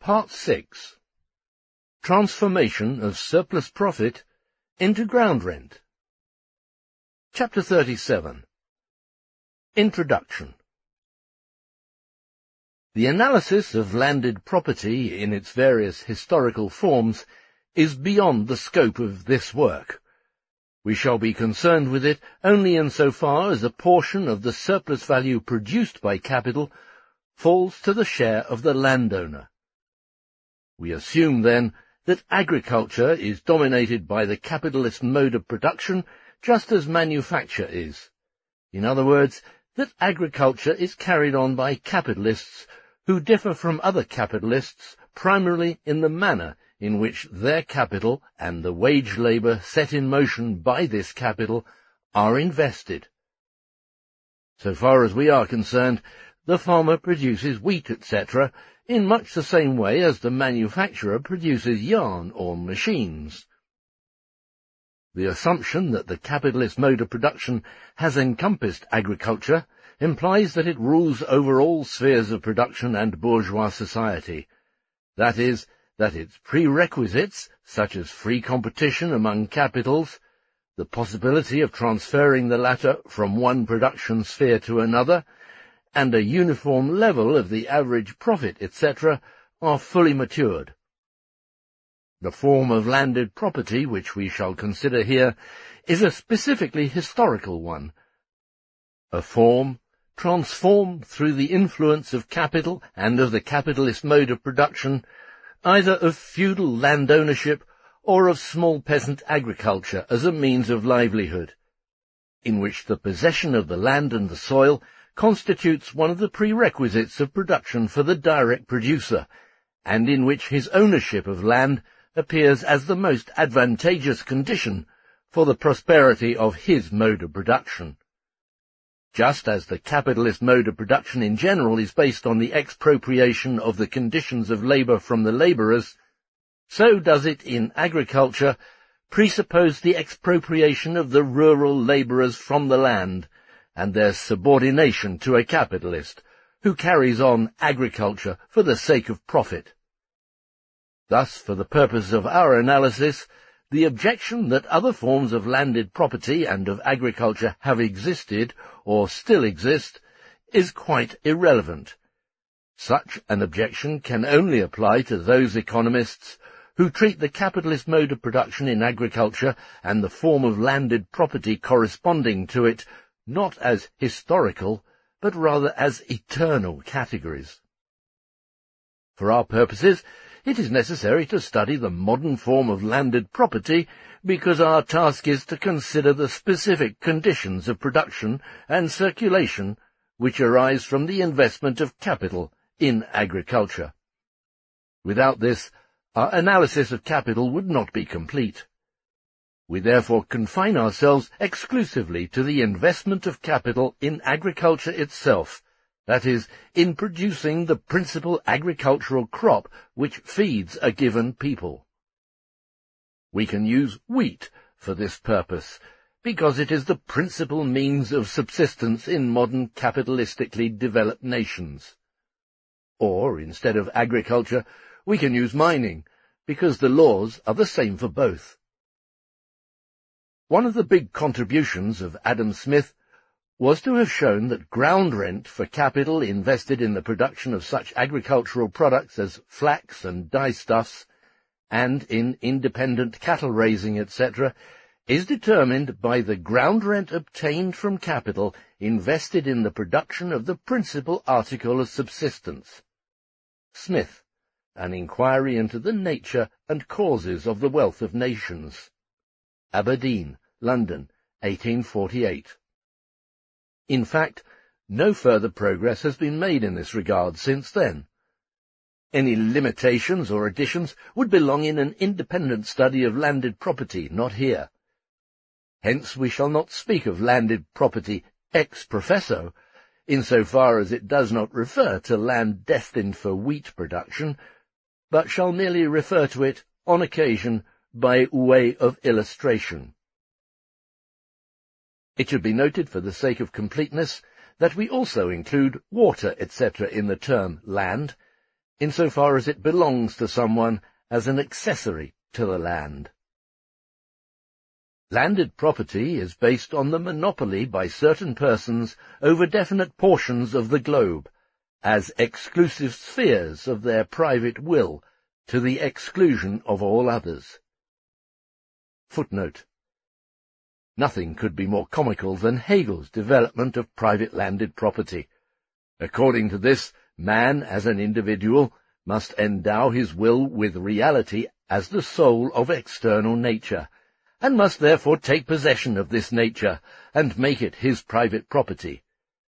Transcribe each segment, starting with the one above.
Part 6. Transformation of surplus profit into ground rent. Chapter 37. Introduction. The analysis of landed property in its various historical forms is beyond the scope of this work. We shall be concerned with it only insofar as a portion of the surplus value produced by capital falls to the share of the landowner. We assume, then, that agriculture is dominated by the capitalist mode of production just as manufacture is. In other words, that agriculture is carried on by capitalists who differ from other capitalists primarily in the manner in which their capital and the wage labour set in motion by this capital are invested. So far as we are concerned, the farmer produces wheat, etc., in much the same way as the manufacturer produces yarn or machines. The assumption that the capitalist mode of production has encompassed agriculture implies that it rules over all spheres of production and bourgeois society. That is, that its prerequisites, such as free competition among capitals, the possibility of transferring the latter from one production sphere to another, and a uniform level of the average profit, etc., are fully matured. The form of landed property which we shall consider here is a specifically historical one, a form transformed through the influence of capital and of the capitalist mode of production, either of feudal land ownership or of small peasant agriculture as a means of livelihood, in which the possession of the land and the soil constitutes one of the prerequisites of production for the direct producer, and in which his ownership of land appears as the most advantageous condition for the prosperity of his mode of production. Just as the capitalist mode of production in general is based on the expropriation of the conditions of labour from the labourers, so does it in agriculture presuppose the expropriation of the rural labourers from the land, and their subordination to a capitalist, who carries on agriculture for the sake of profit. Thus, for the purpose of our analysis, the objection that other forms of landed property and of agriculture have existed, or still exist, is quite irrelevant. Such an objection can only apply to those economists who treat the capitalist mode of production in agriculture and the form of landed property corresponding to it not as historical, but rather as eternal categories. For our purposes, it is necessary to study the modern form of landed property because our task is to consider the specific conditions of production and circulation which arise from the investment of capital in agriculture. Without this, our analysis of capital would not be complete. We therefore confine ourselves exclusively to the investment of capital in agriculture itself, that is, in producing the principal agricultural crop which feeds a given people. We can use wheat for this purpose, because it is the principal means of subsistence in modern capitalistically developed nations. Or, instead of agriculture, we can use mining, because the laws are the same for both. One of the big contributions of Adam Smith was to have shown that ground rent for capital invested in the production of such agricultural products as flax and dyestuffs, and in independent cattle raising, etc., is determined by the ground rent obtained from capital invested in the production of the principal article of subsistence. Smith, An Inquiry into the Nature and Causes of the Wealth of Nations. Aberdeen, London, 1848. In fact, no further progress has been made in this regard since then. Any limitations or additions would belong in an independent study of landed property, not here. Hence we shall not speak of landed property ex professo, insofar as it does not refer to land destined for wheat production, but shall merely refer to it, on occasion, by way of illustration. It should be noted for the sake of completeness that we also include water, etc. in the term land, insofar as it belongs to someone as an accessory to the land. Landed property is based on the monopoly by certain persons over definite portions of the globe, as exclusive spheres of their private will, to the exclusion of all others. Footnote. Nothing could be more comical than Hegel's development of private landed property. According to this, man as an individual must endow his will with reality as the soul of external nature, and must therefore take possession of this nature and make it his private property.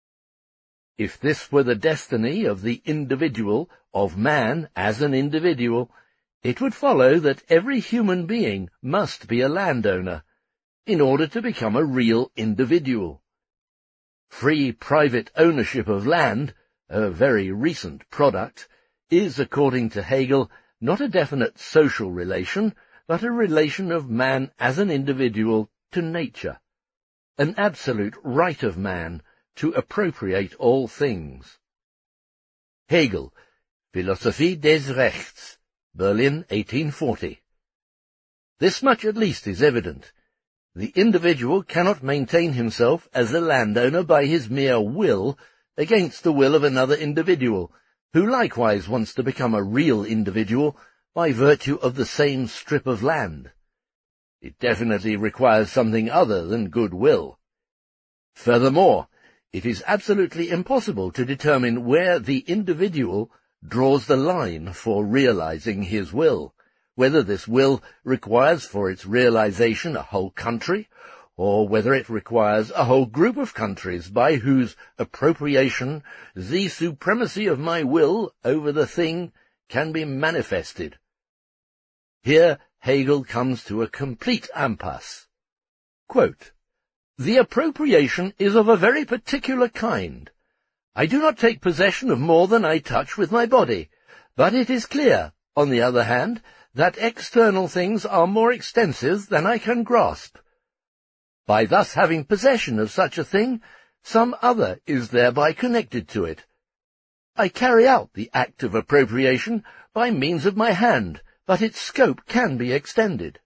If this were the destiny of the individual, of man as an individual, it would follow that every human being must be a landowner, in order to become a real individual. Free private ownership of land, a very recent product, is, according to Hegel, not a definite social relation, but a relation of man as an individual to nature, an absolute right of man to appropriate all things. Hegel, Philosophie des Rechts, Berlin, 1840. This much at least is evident. The individual cannot maintain himself as a landowner by his mere will against the will of another individual, who likewise wants to become a real individual by virtue of the same strip of land. It definitely requires something other than goodwill. Furthermore, it is absolutely impossible to determine where the individual draws the line for realizing his will, whether this will requires for its realization a whole country, or whether it requires a whole group of countries by whose appropriation the supremacy of my will over the thing can be manifested. Here Hegel comes to a complete impasse. Quote, "The appropriation is of a very particular kind. I do not take possession of more than I touch with my body, but it is clear, on the other hand, that external things are more extensive than I can grasp. By thus having possession of such a thing, some other is thereby connected to it. I carry out the act of appropriation by means of my hand, but its scope can be extended."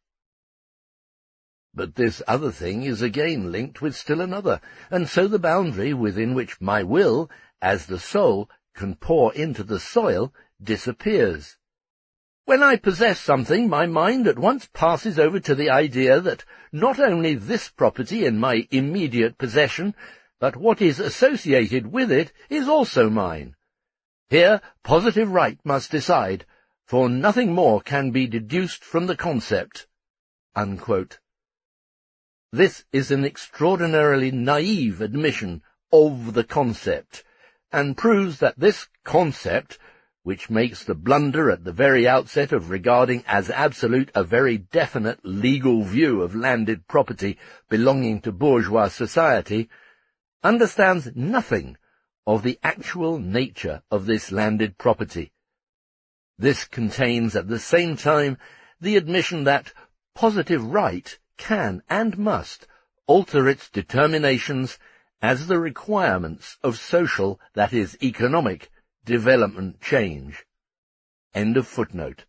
But this other thing is again linked with still another, and so the boundary within which my will, as the soul, can pour into the soil, disappears. When I possess something, my mind at once passes over to the idea that not only this property in my immediate possession, but what is associated with it is also mine. Here positive right must decide, for nothing more can be deduced from the concept." Unquote. This is an extraordinarily naive admission of the concept, and proves that this concept, which makes the blunder at the very outset of regarding as absolute a very definite legal view of landed property belonging to bourgeois society, understands nothing of the actual nature of this landed property. This contains at the same time the admission that positive right can and must alter its determinations as the requirements of social, that is, economic, development change. End of footnote.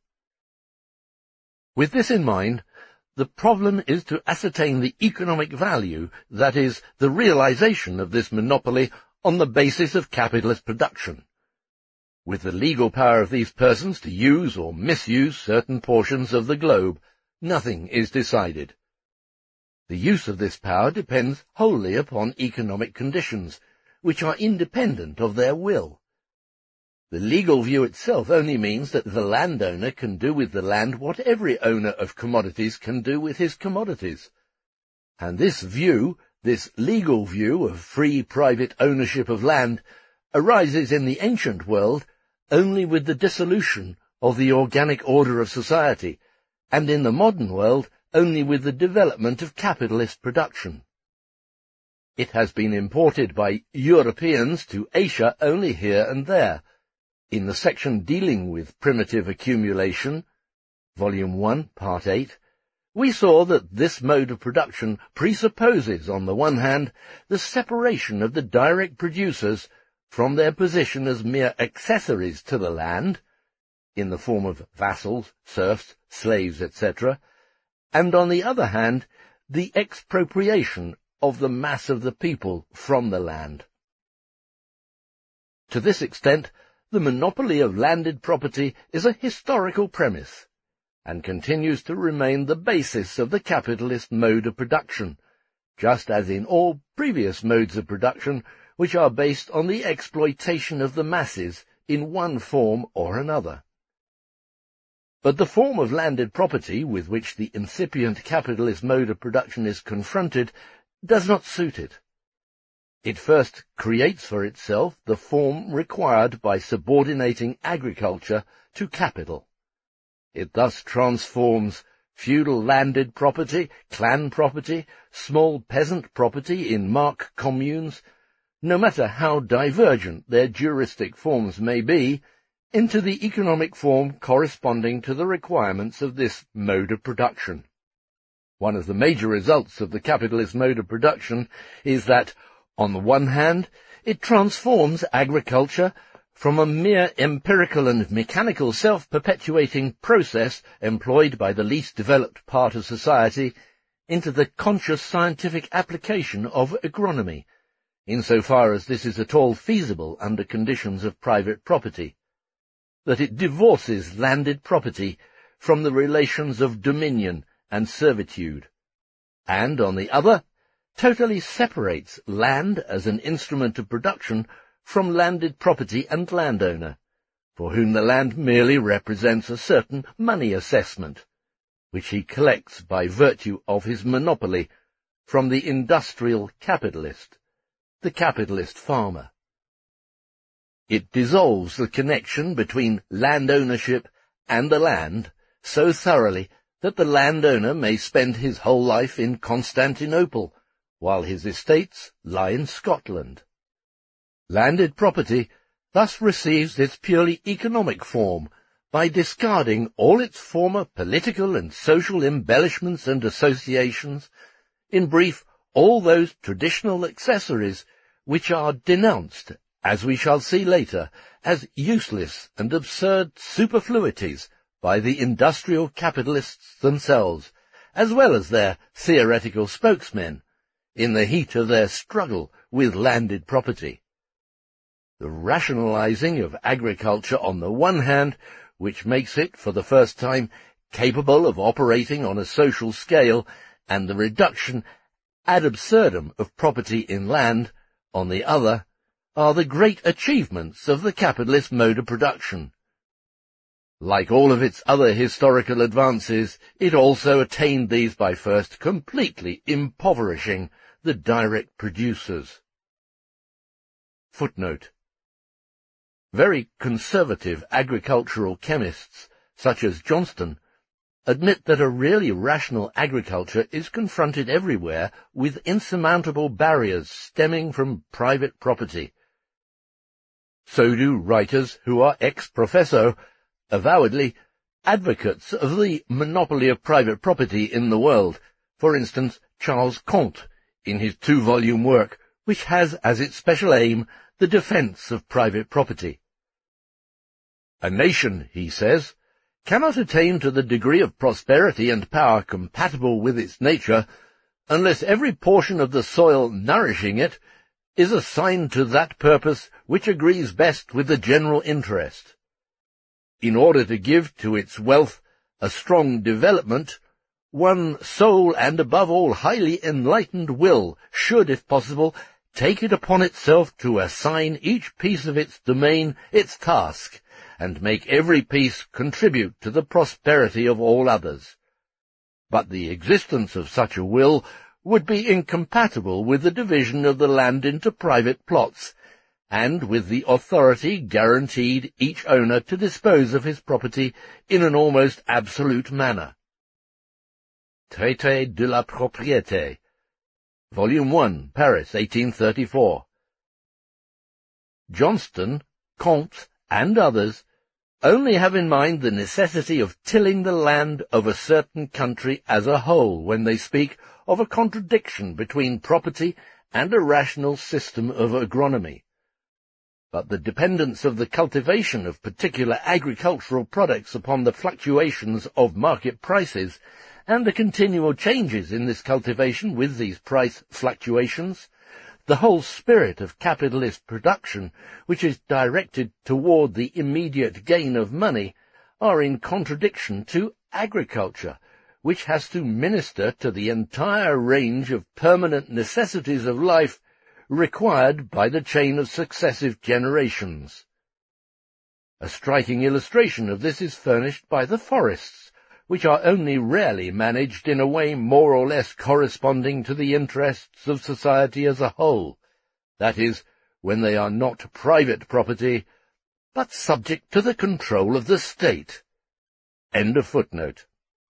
With this in mind, the problem is to ascertain the economic value, that is, the realization of this monopoly on the basis of capitalist production. With the legal power of these persons to use or misuse certain portions of the globe, nothing is decided. The use of this power depends wholly upon economic conditions, which are independent of their will. The legal view itself only means that the landowner can do with the land what every owner of commodities can do with his commodities. And this view, this legal view of free private ownership of land, arises in the ancient world only with the dissolution of the organic order of society, and in the modern world only with the development of capitalist production. It has been imported by Europeans to Asia only here and there. In the section dealing with primitive accumulation, Volume 1, Part 8, we saw that this mode of production presupposes, on the one hand, the separation of the direct producers from their position as mere accessories to the land, in the form of vassals, serfs, slaves, etc., and on the other hand, the expropriation of the mass of the people from the land. To this extent, the monopoly of landed property is a historical premise, and continues to remain the basis of the capitalist mode of production, just as in all previous modes of production which are based on the exploitation of the masses in one form or another. But the form of landed property with which the incipient capitalist mode of production is confronted does not suit it. It first creates for itself the form required by subordinating agriculture to capital. It thus transforms feudal landed property, clan property, small peasant property in mark communes, no matter how divergent their juristic forms may be, into the economic form corresponding to the requirements of this mode of production. One of the major results of the capitalist mode of production is that, on the one hand, it transforms agriculture from a mere empirical and mechanical self-perpetuating process employed by the least developed part of society into the conscious scientific application of agronomy, insofar as this is at all feasible under conditions of private property, that it divorces landed property from the relations of dominion and servitude, and, on the other, totally separates land as an instrument of production from landed property and landowner, for whom the land merely represents a certain money assessment, which he collects by virtue of his monopoly from the industrial capitalist, the capitalist farmer. It dissolves the connection between land ownership and the land so thoroughly that the landowner may spend his whole life in Constantinople, while his estates lie in Scotland. Landed property thus receives its purely economic form by discarding all its former political and social embellishments and associations, in brief, all those traditional accessories which are denounced, as we shall see later, as useless and absurd superfluities by the industrial capitalists themselves, as well as their theoretical spokesmen, in the heat of their struggle with landed property. The rationalizing of agriculture on the one hand, which makes it, for the first time, capable of operating on a social scale, and the reduction ad absurdum of property in land, on the other, are the great achievements of the capitalist mode of production. Like all of its other historical advances, it also attained these by first completely impoverishing the direct producers. Footnote. Very conservative agricultural chemists, such as Johnston, admit that a really rational agriculture is confronted everywhere with insurmountable barriers stemming from private property. So do writers who are ex professo, avowedly advocates of the monopoly of private property in the world, for instance, Charles Comte, in his 2-volume work, which has as its special aim the defense of private property. A nation, he says, cannot attain to the degree of prosperity and power compatible with its nature unless every portion of the soil nourishing it is assigned to that purpose which agrees best with the general interest. In order to give to its wealth a strong development, one sole and above all highly enlightened will should, if possible, take it upon itself to assign each piece of its domain its task, and make every piece contribute to the prosperity of all others. But the existence of such a will would be incompatible with the division of the land into private plots, and with the authority guaranteed each owner to dispose of his property in an almost absolute manner. Traité de la Propriété, Volume 1, Paris, 1834. Johnston, Comte, and others only have in mind the necessity of tilling the land of a certain country as a whole when they speak of a contradiction between property and a rational system of agronomy. but the dependence of the cultivation of particular agricultural products upon the fluctuations of market prices, and the continual changes in this cultivation with these price fluctuations, the whole spirit of capitalist production, which is directed toward the immediate gain of money, are in contradiction to agriculture, which has to minister to the entire range of permanent necessities of life required by the chain of successive generations. A striking illustration of this is furnished by the forests, which are only rarely managed in a way more or less corresponding to the interests of society as a whole, that is, when they are not private property, but subject to the control of the state. End of footnote.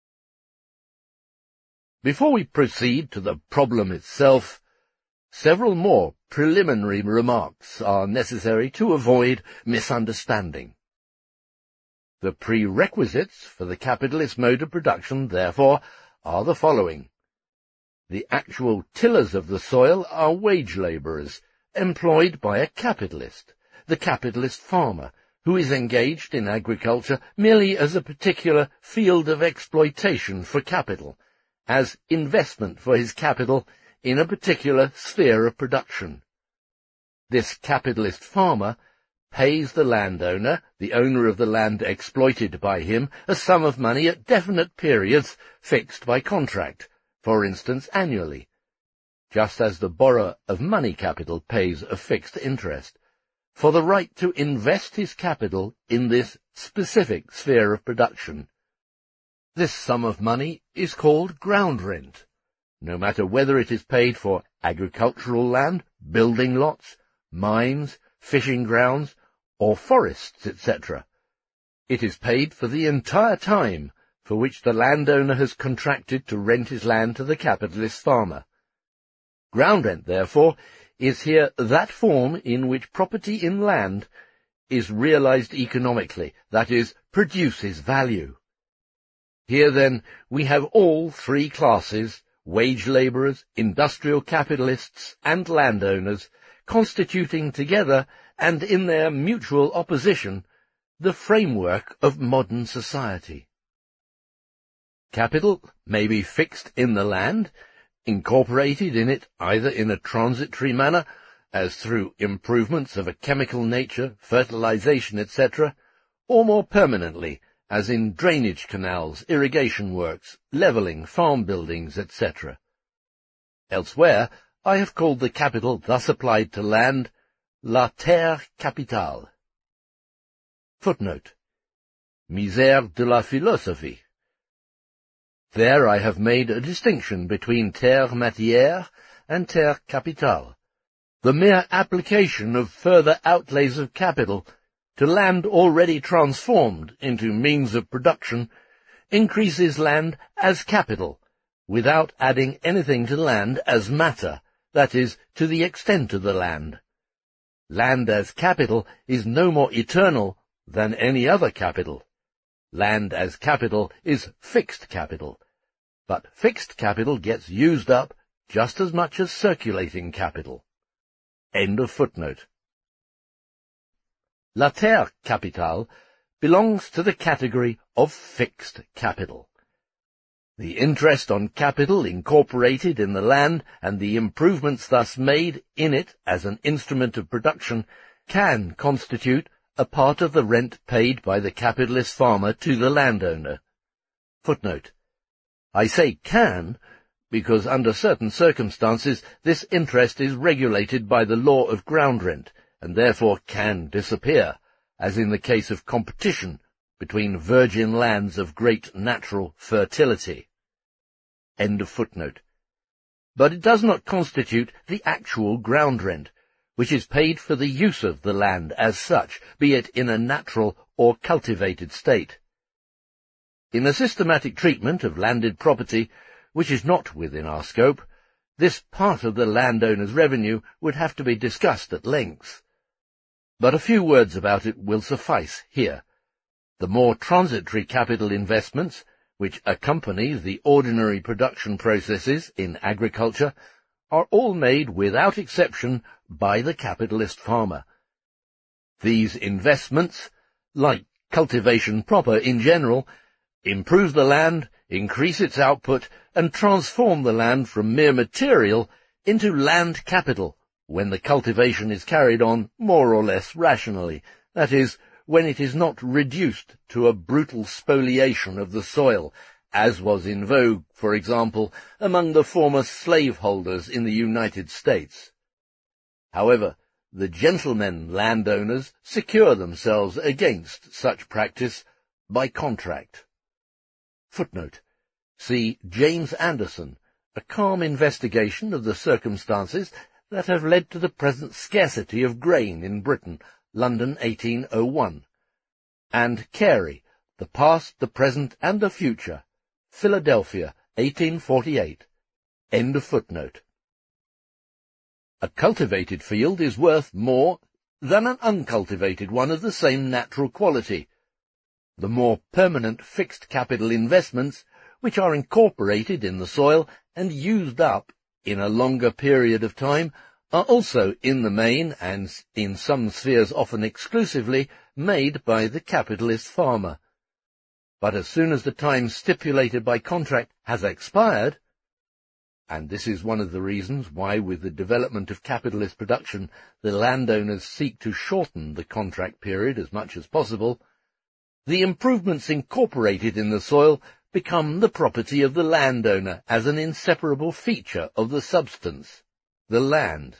Before we proceed to the problem itself, several more preliminary remarks are necessary to avoid misunderstanding. The prerequisites for the capitalist mode of production, therefore, are the following. The actual tillers of the soil are wage labourers, employed by a capitalist, the capitalist farmer, who is engaged in agriculture merely as a particular field of exploitation for capital, as investment for his capital in a particular sphere of production. This capitalist farmer pays the landowner, the owner of the land exploited by him, a sum of money at definite periods fixed by contract, for instance annually, just as the borrower of money capital pays a fixed interest, for the right to invest his capital in this specific sphere of production. This sum of money is called ground rent, no matter whether it is paid for agricultural land, building lots, mines, fishing grounds, or forests, etc. It is paid for the entire time for which the landowner has contracted to rent his land to the capitalist farmer. Ground rent, therefore, is here that form in which property in land is realized economically, that is, produces value. Here, then, we have all three classes, wage labourers, industrial capitalists, and landowners, constituting together, and in their mutual opposition, the framework of modern society. Capital may be fixed in the land, incorporated in it either in a transitory manner, as through improvements of a chemical nature, fertilization, etc., or more permanently, as in drainage canals, irrigation works, levelling, farm buildings, etc. Elsewhere, I have called the capital thus applied to land la terre capitale. Footnote. Misère de la philosophie. There I have made a distinction between terre matière and terre capitale. The mere application of further outlays of capital to land already transformed into means of production increases land as capital, without adding anything to land as matter, that is, to the extent of the land. Land as capital is no more eternal than any other capital. Land as capital is fixed capital, but fixed capital gets used up just as much as circulating capital. End of footnote. La terre capitale belongs to the category of fixed capital. The interest on capital incorporated in the land and the improvements thus made in it as an instrument of production can constitute a part of the rent paid by the capitalist farmer to the landowner. Footnote. I say can, because under certain circumstances this interest is regulated by the law of ground rent, and therefore can disappear, as in the case of competition between virgin lands of great natural fertility. End of footnote. But it does not constitute the actual ground rent, which is paid for the use of the land as such, be it in a natural or cultivated state. In a systematic treatment of landed property, which is not within our scope, this part of the landowner's revenue would have to be discussed at length. But a few words about it will suffice here. The more transitory capital investments, which accompany the ordinary production processes in agriculture, are all made without exception by the capitalist farmer. These investments, like cultivation proper in general, improve the land, increase its output, and transform the land from mere material into land capital when the cultivation is carried on more or less rationally, that is, when it is not reduced to a brutal spoliation of the soil, as was in vogue, for example, among the former slaveholders in the United States. However, the gentlemen landowners secure themselves against such practice by contract. Footnote. See James Anderson, A Calm Investigation of the Circumstances that have led to the present scarcity of grain in Britain, London 1801, and Carey, The Past, the Present, and the Future, Philadelphia, 1848. End of footnote. A cultivated field is worth more than an uncultivated one of the same natural quality. The more permanent fixed capital investments, which are incorporated in the soil and used up in a longer period of time, are also in the main, and in some spheres often exclusively, made by the capitalist farmer. But as soon as the time stipulated by contract has expired, and this is one of the reasons why with the development of capitalist production the landowners seek to shorten the contract period as much as possible, the improvements incorporated in the soil become the property of the landowner as an inseparable feature of the substance, the land.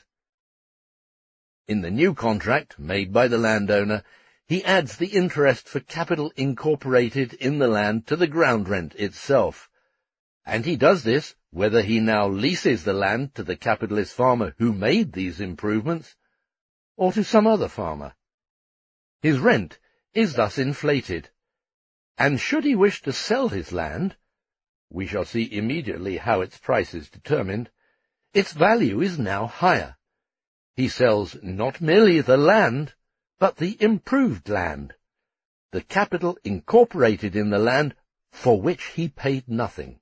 In the new contract made by the landowner, he adds the interest for capital incorporated in the land to the ground rent itself, and he does this whether he now leases the land to the capitalist farmer who made these improvements, or to some other farmer. His rent is thus inflated, and should he wish to sell his land, we shall see immediately how its price is determined, its value is now higher. He sells not merely the land, but the improved land, the capital incorporated in the land for which he paid nothing.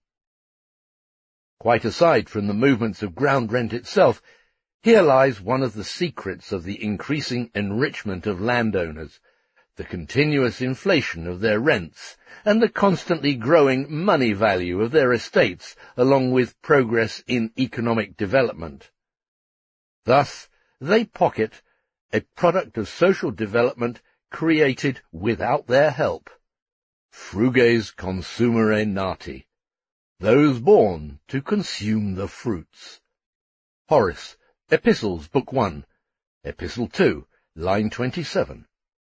Quite aside from the movements of ground rent itself, here lies one of the secrets of the increasing enrichment of landowners, the continuous inflation of their rents, and the constantly growing money value of their estates, along with progress in economic development. Thus, they pocket a product of social development created without their help. Fruges consumere nati, those born to consume the fruits. Horace, Epistles, Book 1, Epistle 2, line 27.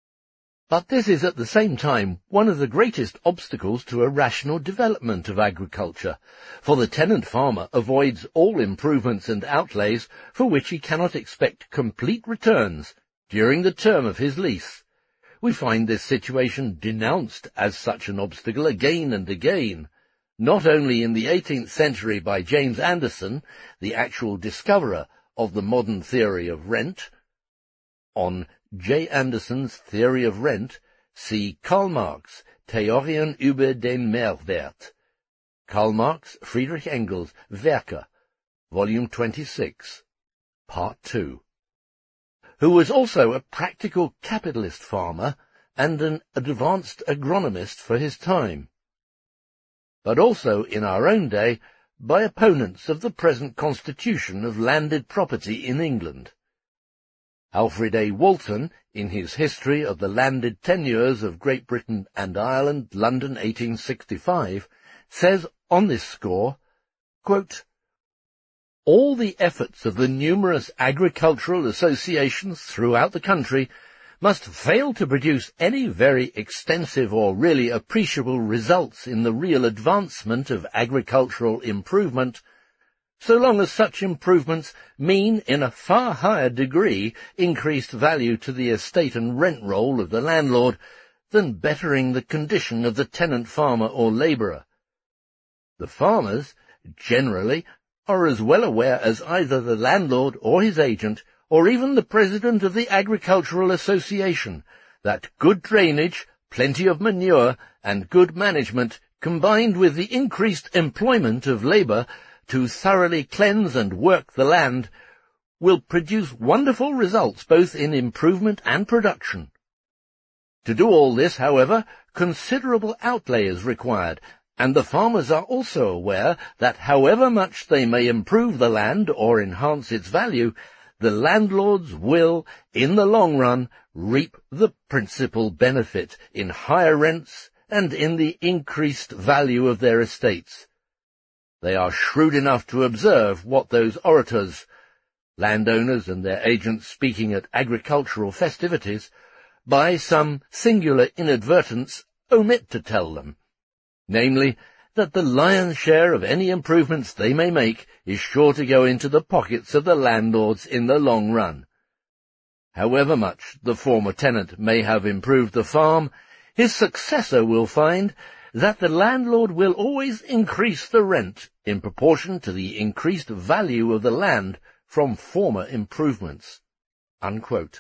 But this is at the same time one of the greatest obstacles to a rational development of agriculture, for the tenant farmer avoids all improvements and outlays for which he cannot expect complete returns during the term of his lease. We find this situation denounced as such an obstacle again and again, not only in the 18th century by James Anderson, the actual discoverer of the modern theory of rent. On J. Anderson's Theory of Rent, see Karl Marx, Theorien über den Mehrwert. Karl Marx, Friedrich Engels, Werke, Volume 26, Part 2. Who was also a practical capitalist farmer and an advanced agronomist for his time, but also in our own day by opponents of the present constitution of landed property in England. Alfred A. Walton, in his History of the Landed Tenures of Great Britain and Ireland, London, 1865, says on this score, quote, "All the efforts of the numerous agricultural associations throughout the country must fail to produce any very extensive or really appreciable results in the real advancement of agricultural improvement, so long as such improvements mean in a far higher degree increased value to the estate and rent roll of the landlord than bettering the condition of the tenant farmer or labourer. The farmers, generally, are as well aware as either the landlord or his agent, or even the president of the Agricultural Association, that good drainage, plenty of manure, and good management, combined with the increased employment of labour to thoroughly cleanse and work the land, will produce wonderful results both in improvement and production. To do all this, however, considerable outlay is required, and the farmers are also aware that however much they may improve the land or enhance its value, the landlords will, in the long run, reap the principal benefit in higher rents and in the increased value of their estates. They are shrewd enough to observe what those orators, landowners and their agents speaking at agricultural festivities, by some singular inadvertence omit to tell them, namely, that the lion's share of any improvements they may make is sure to go into the pockets of the landlords in the long run. However much the former tenant may have improved the farm, his successor will find that the landlord will always increase the rent in proportion to the increased value of the land from former improvements." Unquote.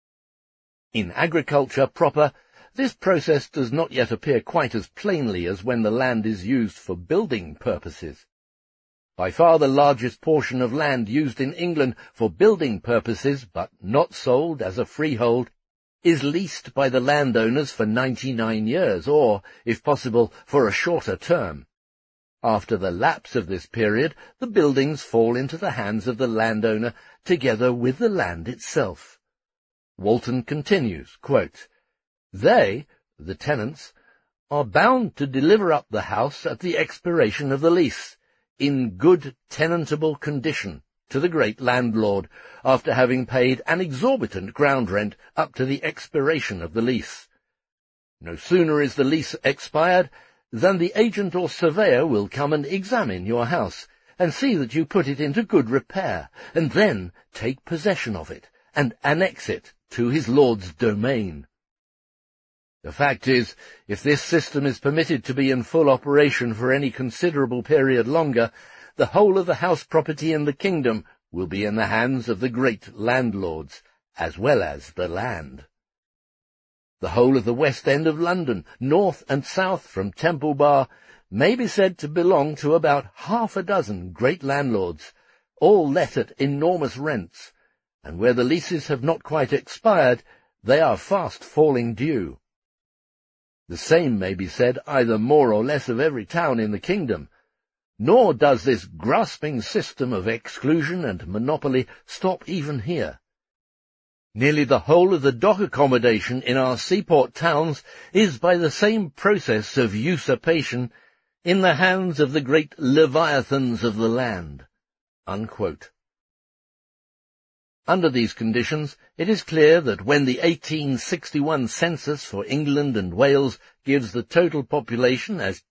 In agriculture proper, this process does not yet appear quite as plainly as when the land is used for building purposes. By far the largest portion of land used in England for building purposes, but not sold as a freehold, is leased by the landowners for 99 years, or, if possible, for a shorter term. After the lapse of this period, the buildings fall into the hands of the landowner together with the land itself. Walton continues, quote, "They, the tenants, are bound to deliver up the house at the expiration of the lease, in good tenantable condition, to the great landlord, after having paid an exorbitant ground rent up to the expiration of the lease. No sooner is the lease expired than the agent or surveyor will come and examine your house, and see that you put it into good repair, and then take possession of it, and annex it to his lord's domain. The fact is, if this system is permitted to be in full operation for any considerable period longer, the whole of the house property in the kingdom will be in the hands of the great landlords, as well as the land. The whole of the West End of London, north and south from Temple Bar, may be said to belong to about half a dozen great landlords, all let at enormous rents, and where the leases have not quite expired, they are fast falling due. The same may be said either more or less of every town in the kingdom, nor does this grasping system of exclusion and monopoly stop even here. Nearly the whole of the dock accommodation in our seaport towns is by the same process of usurpation in the hands of the great leviathans of the land." Unquote. Under these conditions, it is clear that when the 1861 census for England and Wales gives the total population as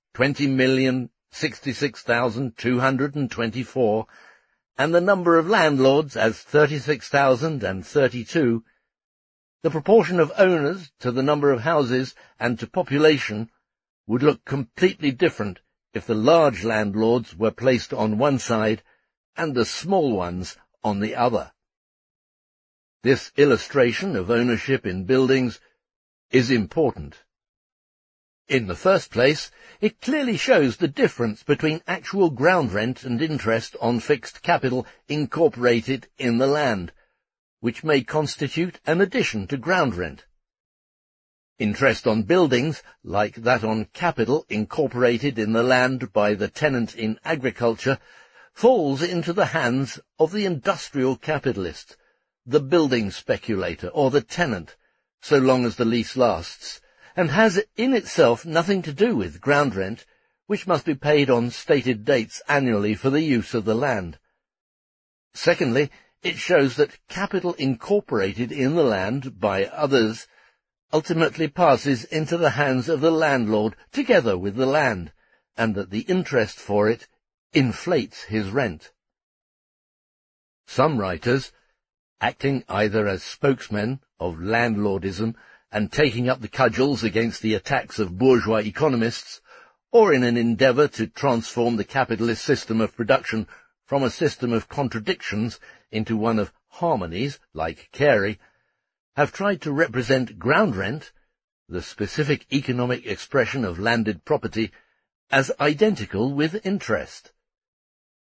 20,066,224, and the number of landlords as 36,032, the proportion of owners to the number of houses and to population would look completely different if the large landlords were placed on one side and the small ones on the other. This illustration of ownership in buildings is important. In the first place, it clearly shows the difference between actual ground rent and interest on fixed capital incorporated in the land, which may constitute an addition to ground rent. Interest on buildings, like that on capital incorporated in the land by the tenant in agriculture, falls into the hands of the industrial capitalist, the building speculator, or the tenant, so long as the lease lasts, and has in itself nothing to do with ground rent, which must be paid on stated dates annually for the use of the land. Secondly, it shows that capital incorporated in the land by others ultimately passes into the hands of the landlord together with the land, and that the interest for it inflates his rent. Some writers, acting either as spokesmen of landlordism and taking up the cudgels against the attacks of bourgeois economists, or in an endeavour to transform the capitalist system of production from a system of contradictions into one of harmonies, like Carey, have tried to represent ground rent, the specific economic expression of landed property, as identical with interest.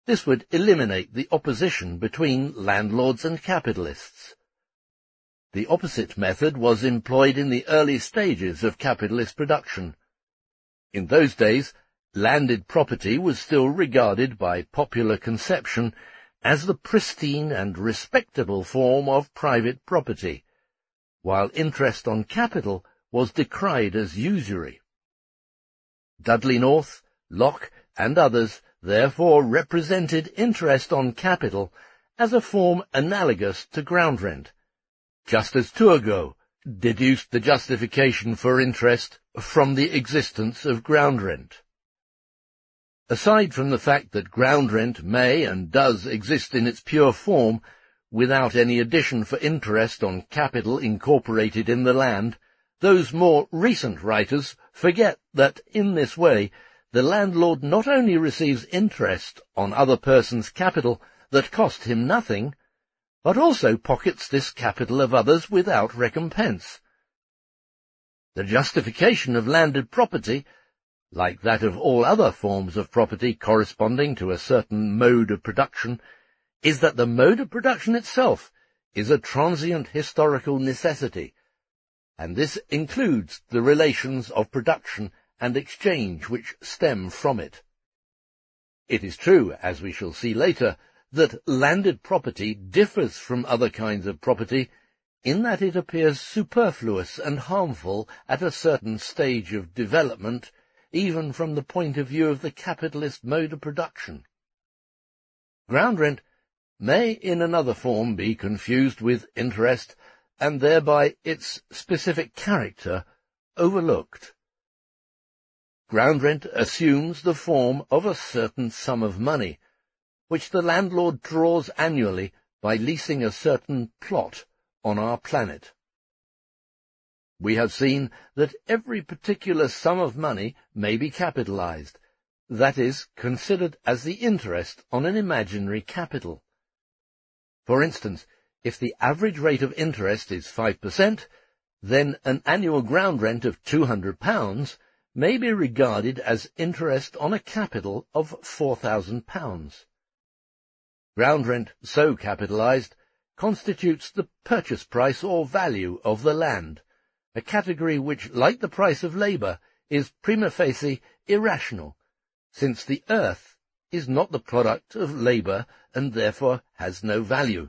This would eliminate the opposition between landlords and capitalists. The opposite method was employed in the early stages of capitalist production. In those days, landed property was still regarded by popular conception as the pristine and respectable form of private property, while interest on capital was decried as usury. Dudley North, Locke, and others therefore represented interest on capital as a form analogous to ground rent, just as Turgot deduced the justification for interest from the existence of ground rent. Aside from the fact that ground rent may and does exist in its pure form, without any addition for interest on capital incorporated in the land, those more recent writers forget that in this way the landlord not only receives interest on other persons' capital that cost him nothing, but also pockets this capital of others without recompense. The justification of landed property, like that of all other forms of property corresponding to a certain mode of production, is that the mode of production itself is a transient historical necessity, and this includes the relations of production and exchange which stem from it. It is true, as we shall see later, that landed property differs from other kinds of property in that it appears superfluous and harmful at a certain stage of development, even from the point of view of the capitalist mode of production. Ground rent may in another form be confused with interest, and thereby its specific character overlooked. Ground rent assumes the form of a certain sum of money, which the landlord draws annually by leasing a certain plot on our planet. We have seen that every particular sum of money may be capitalized, that is, considered as the interest on an imaginary capital. For instance, if the average rate of interest is 5%, then an annual ground rent of £200 may be regarded as interest on a capital of £4,000. Ground rent so capitalized constitutes the purchase price or value of the land, a category which, like the price of labor, is prima facie irrational, since the earth is not the product of labor and therefore has no value.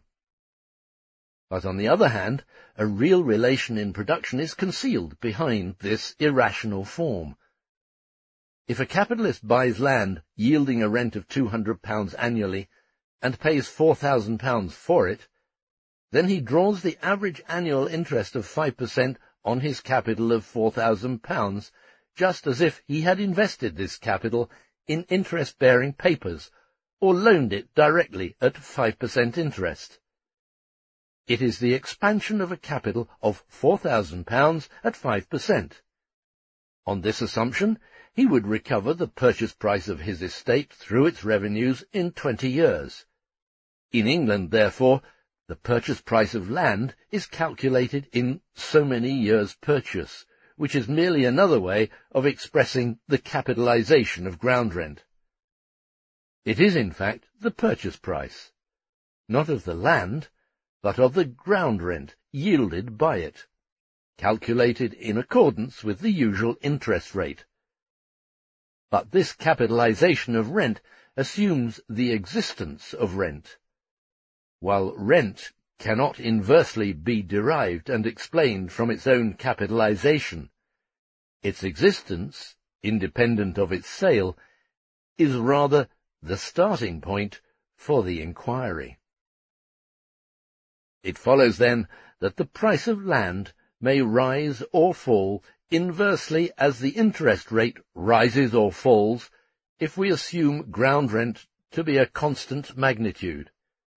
But on the other hand, a real relation in production is concealed behind this irrational form. If a capitalist buys land yielding a rent of £200 annually and pays £4,000 for it, then he draws the average annual interest of 5% on his capital of £4,000, just as if he had invested this capital in interest-bearing papers or loaned it directly at 5% interest. It is the expansion of a capital of £4,000 at 5%. On this assumption, he would recover the purchase price of his estate through its revenues in 20 years. In England, therefore, the purchase price of land is calculated in so many years' purchase, which is merely another way of expressing the capitalization of ground rent. It is, in fact, the purchase price, not of the land, but of the ground rent yielded by it, calculated in accordance with the usual interest rate. But this capitalization of rent assumes the existence of rent. While rent cannot inversely be derived and explained from its own capitalization, its existence, independent of its sale, is rather the starting point for the inquiry. It follows, then, that the price of land may rise or fall inversely as the interest rate rises or falls if we assume ground rent to be a constant magnitude.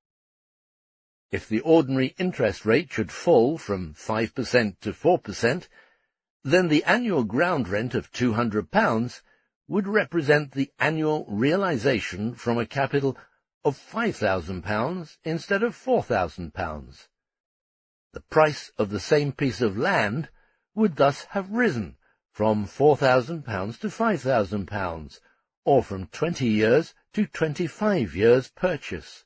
If the ordinary interest rate should fall from 5% to 4%, then the annual ground rent of £200 would represent the annual realization from a capital of £5,000 instead of £4,000. The price of the same piece of land would thus have risen from £4,000 to £5,000, or from 20 years to 25 years' purchase.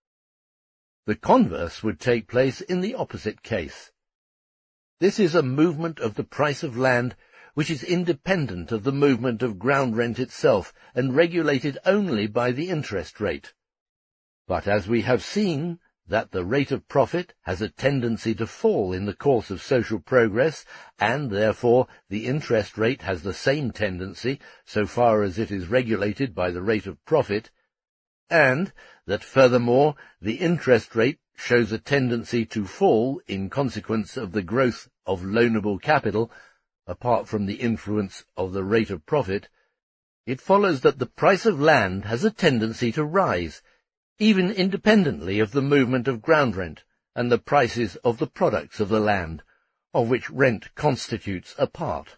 The converse would take place in the opposite case. This is a movement of the price of land which is independent of the movement of ground rent itself and regulated only by the interest rate. But as we have seen that the rate of profit has a tendency to fall in the course of social progress, and therefore the interest rate has the same tendency so far as it is regulated by the rate of profit, and that furthermore the interest rate shows a tendency to fall in consequence of the growth of loanable capital, apart from the influence of the rate of profit, it follows that the price of land has a tendency to rise, even independently of the movement of ground rent and the prices of the products of the land, of which rent constitutes a part.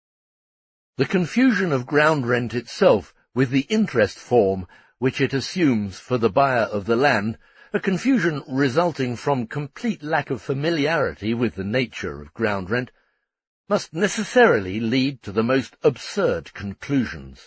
The confusion of ground rent itself with the interest form which it assumes for the buyer of the land, a confusion resulting from complete lack of familiarity with the nature of ground rent, must necessarily lead to the most absurd conclusions.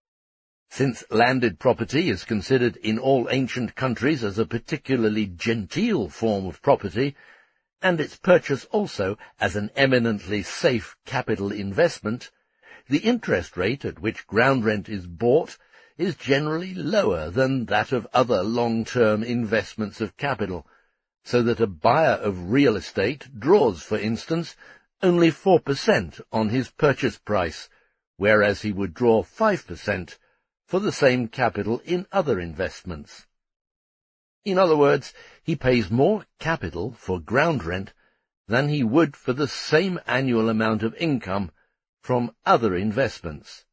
Since landed property is considered in all ancient countries as a particularly genteel form of property, and its purchase also as an eminently safe capital investment, the interest rate at which ground rent is bought is generally lower than that of other long-term investments of capital, so that a buyer of real estate draws, for instance, only 4% on his purchase price, whereas he would draw 5% for the same capital in other investments. In other words, he pays more capital for ground rent than he would for the same annual amount of income from other investments.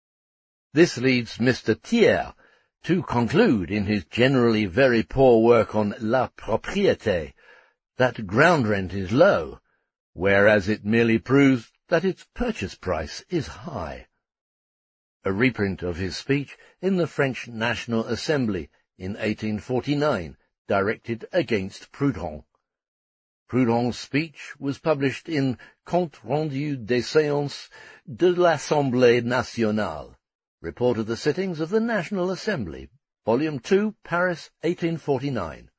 This leads Mr. Thiers to conclude in his generally very poor work on La Propriété that ground rent is low, whereas it merely proves that its purchase price is high. A reprint of his speech in the French National Assembly in 1849, directed against Proudhon. Proudhon's speech was published in Compte rendu des séances de l'Assemblée nationale, Report of the Sittings of the National Assembly, Volume 2, Paris, 1849.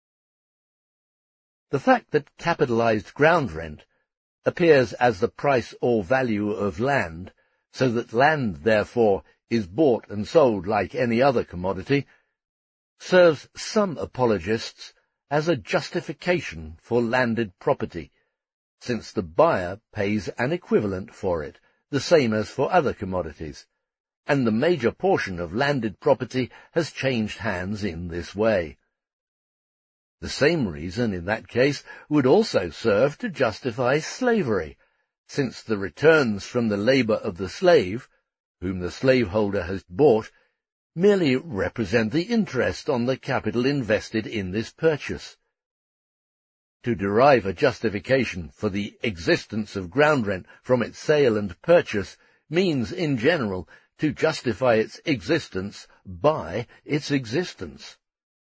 The fact that capitalized ground rent appears as the price or value of land, so that land, therefore, is bought and sold like any other commodity, serves some apologists as a justification for landed property, since the buyer pays an equivalent for it, the same as for other commodities, and the major portion of landed property has changed hands in this way. The same reason, in that case, would also serve to justify slavery, since the returns from the labor of the slave, whom the slaveholder has bought, merely represent the interest on the capital invested in this purchase. To derive a justification for the existence of ground rent from its sale and purchase means, in general, to justify its existence by its existence.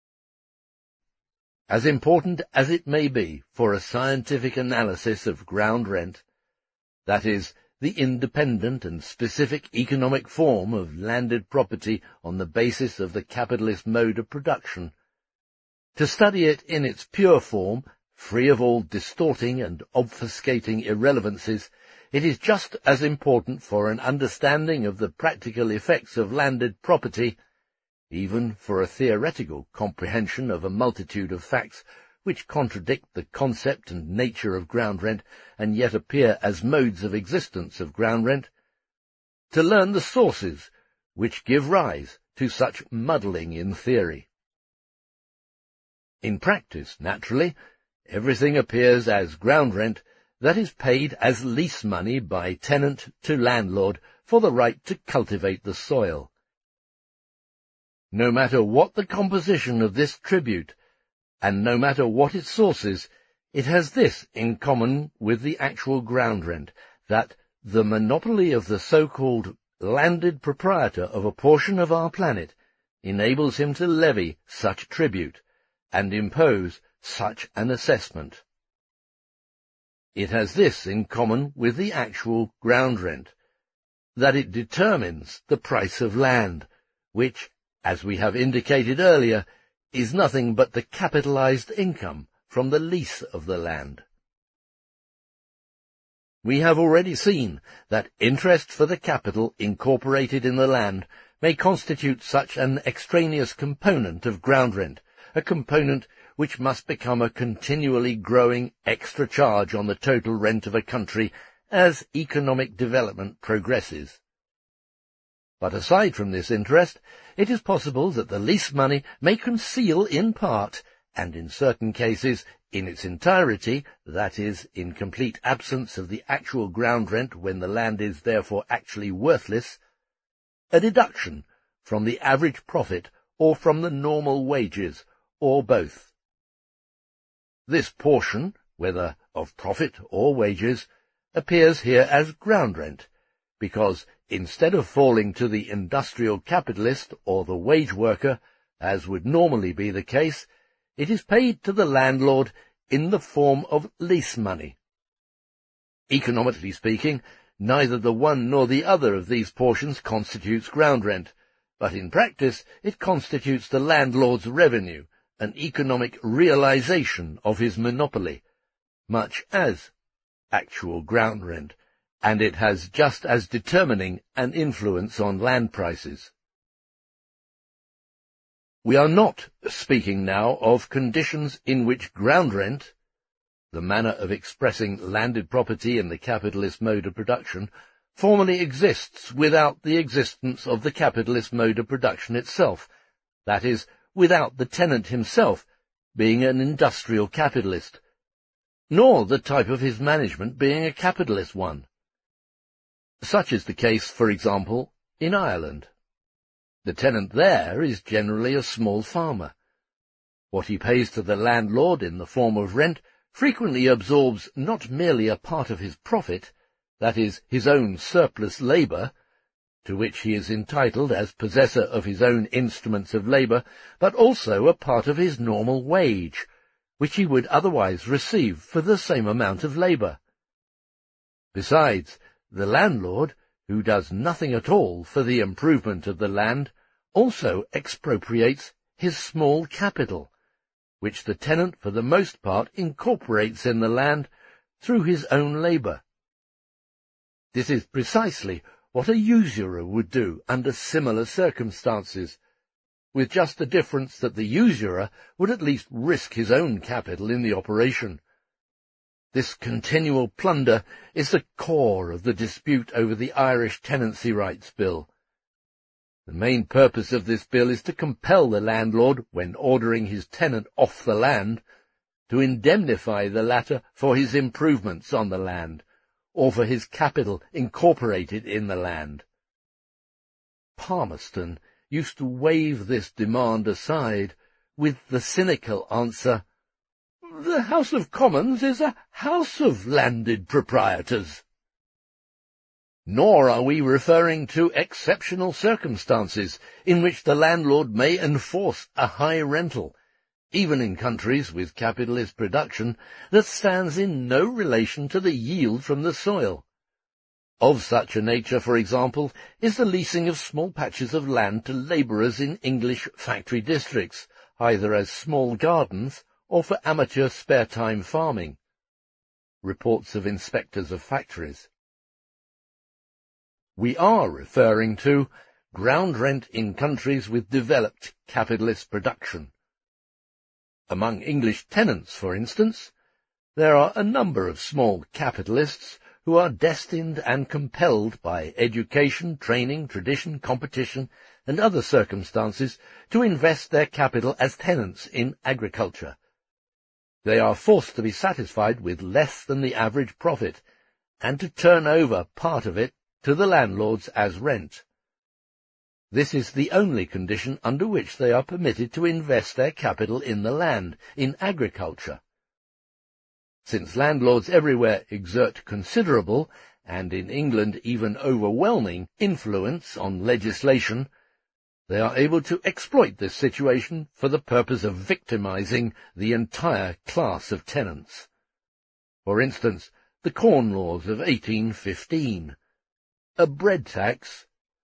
As important as it may be for a scientific analysis of ground rent, that is, the independent and specific economic form of landed property on the basis of the capitalist mode of production, to study it in its pure form, free of all distorting and obfuscating irrelevancies, it is just as important for an understanding of the practical effects of landed property, even for a theoretical comprehension of a multitude of facts which contradict the concept and nature of ground rent, and yet appear as modes of existence of ground rent, to learn the sources which give rise to such muddling in theory. In practice, naturally, everything appears as ground rent that is paid as lease money by tenant to landlord for the right to cultivate the soil. No matter what the composition of this tribute, and no matter what its sources, it has this in common with the actual ground rent, that the monopoly of the so-called landed proprietor of a portion of our planet enables him to levy such tribute and impose such an assessment. It has this in common with the actual ground rent, that it determines the price of land, which, as we have indicated earlier, is nothing but the capitalized income from the lease of the land. We have already seen that interest for the capital incorporated in the land may constitute such an extraneous component of ground rent, a component which must become a continually growing extra charge on the total rent of a country as economic development progresses. But aside from this interest, it is possible that the lease money may conceal in part, and in certain cases in its entirety, that is, in complete absence of the actual ground rent when the land is therefore actually worthless, a deduction from the average profit or from the normal wages, or both. This portion, whether of profit or wages, appears here as ground rent, because instead of falling to the industrial capitalist or the wage worker, as would normally be the case, it is paid to the landlord in the form of lease money. Economically speaking, neither the one nor the other of these portions constitutes ground rent, but in practice it constitutes the landlord's revenue, an economic realization of his monopoly, much as actual ground rent, and it has just as determining an influence on land prices. We are not speaking now of conditions in which ground rent, the manner of expressing landed property in the capitalist mode of production, formally exists without the existence of the capitalist mode of production itself, that is, without the tenant himself being an industrial capitalist, nor the type of his management being a capitalist one. Such is the case, for example, in Ireland. The tenant there is generally a small farmer. What he pays to the landlord in the form of rent frequently absorbs not merely a part of his profit, that is, his own surplus labour, to which he is entitled as possessor of his own instruments of labour, but also a part of his normal wage, which he would otherwise receive for the same amount of labour. Besides, the landlord, who does nothing at all for the improvement of the land, also expropriates his small capital, which the tenant for the most part incorporates in the land through his own labour. This is precisely what a usurer would do under similar circumstances, with just the difference that the usurer would at least risk his own capital in the operation. This continual plunder is the core of the dispute over the Irish Tenancy Rights Bill. The main purpose of this bill is to compel the landlord, when ordering his tenant off the land, to indemnify the latter for his improvements on the land, or for his capital incorporated in the land. Palmerston used to wave this demand aside with the cynical answer, "The House of Commons is a house of landed proprietors." Nor are we referring to exceptional circumstances in which the landlord may enforce a high rental, even in countries with capitalist production that stands in no relation to the yield from the soil. Of such a nature, for example, is the leasing of small patches of land to labourers in English factory districts, either as small gardens or for amateur spare-time farming. Reports of inspectors of factories. We are referring to ground rent in countries with developed capitalist production. Among English tenants, for instance, there are a number of small capitalists who are destined and compelled by education, training, tradition, competition, and other circumstances to invest their capital as tenants in agriculture. They are forced to be satisfied with less than the average profit, and to turn over part of it to the landlords as rent. This is the only condition under which they are permitted to invest their capital in the land, in agriculture. Since landlords everywhere exert considerable, and in England even overwhelming, influence on legislation, they are able to exploit this situation for the purpose of victimizing the entire class of tenants. For instance, the Corn Laws of 1815. A bread tax,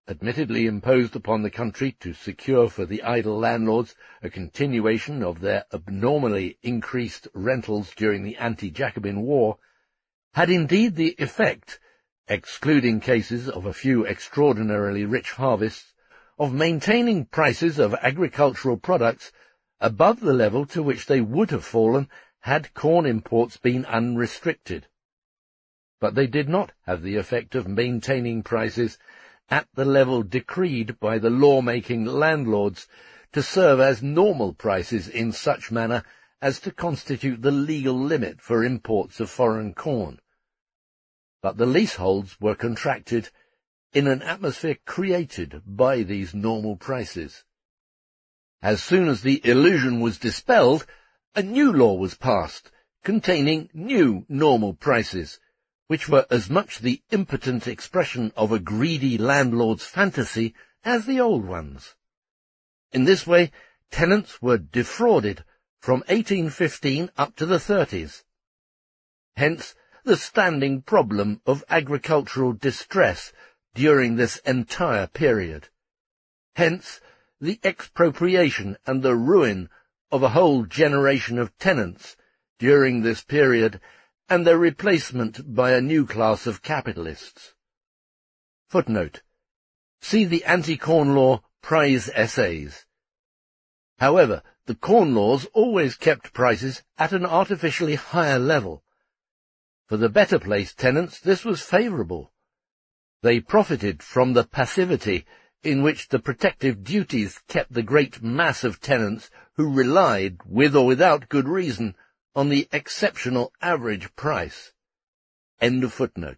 admittedly imposed upon the country to secure for the idle landlords a continuation of their abnormally increased rentals during the anti-Jacobin War, had indeed the effect, excluding cases of a few extraordinarily rich harvests, of maintaining prices of agricultural products above the level to which they would have fallen had corn imports been unrestricted. But they did not have the effect of maintaining prices at the level decreed by the law-making landlords to serve as normal prices in such manner as to constitute the legal limit for imports of foreign corn. But the leaseholds were contracted in an atmosphere created by these normal prices. As soon as the illusion was dispelled, a new law was passed, containing new normal prices, which were as much the impotent expression of a greedy landlord's fantasy as the old ones. In this way, tenants were defrauded from 1815 up to the 30s. Hence, the standing problem of agricultural distress during this entire period. Hence, the expropriation and the ruin of a whole generation of tenants during this period, and their replacement by a new class of capitalists. Footnote. See the Anti-Corn Law Prize Essays. However, the Corn Laws always kept prices at an artificially higher level. For the better-placed tenants this was favourable. They profited from the passivity in which the protective duties kept the great mass of tenants who relied, with or without good reason, on the exceptional average price. End of footnote.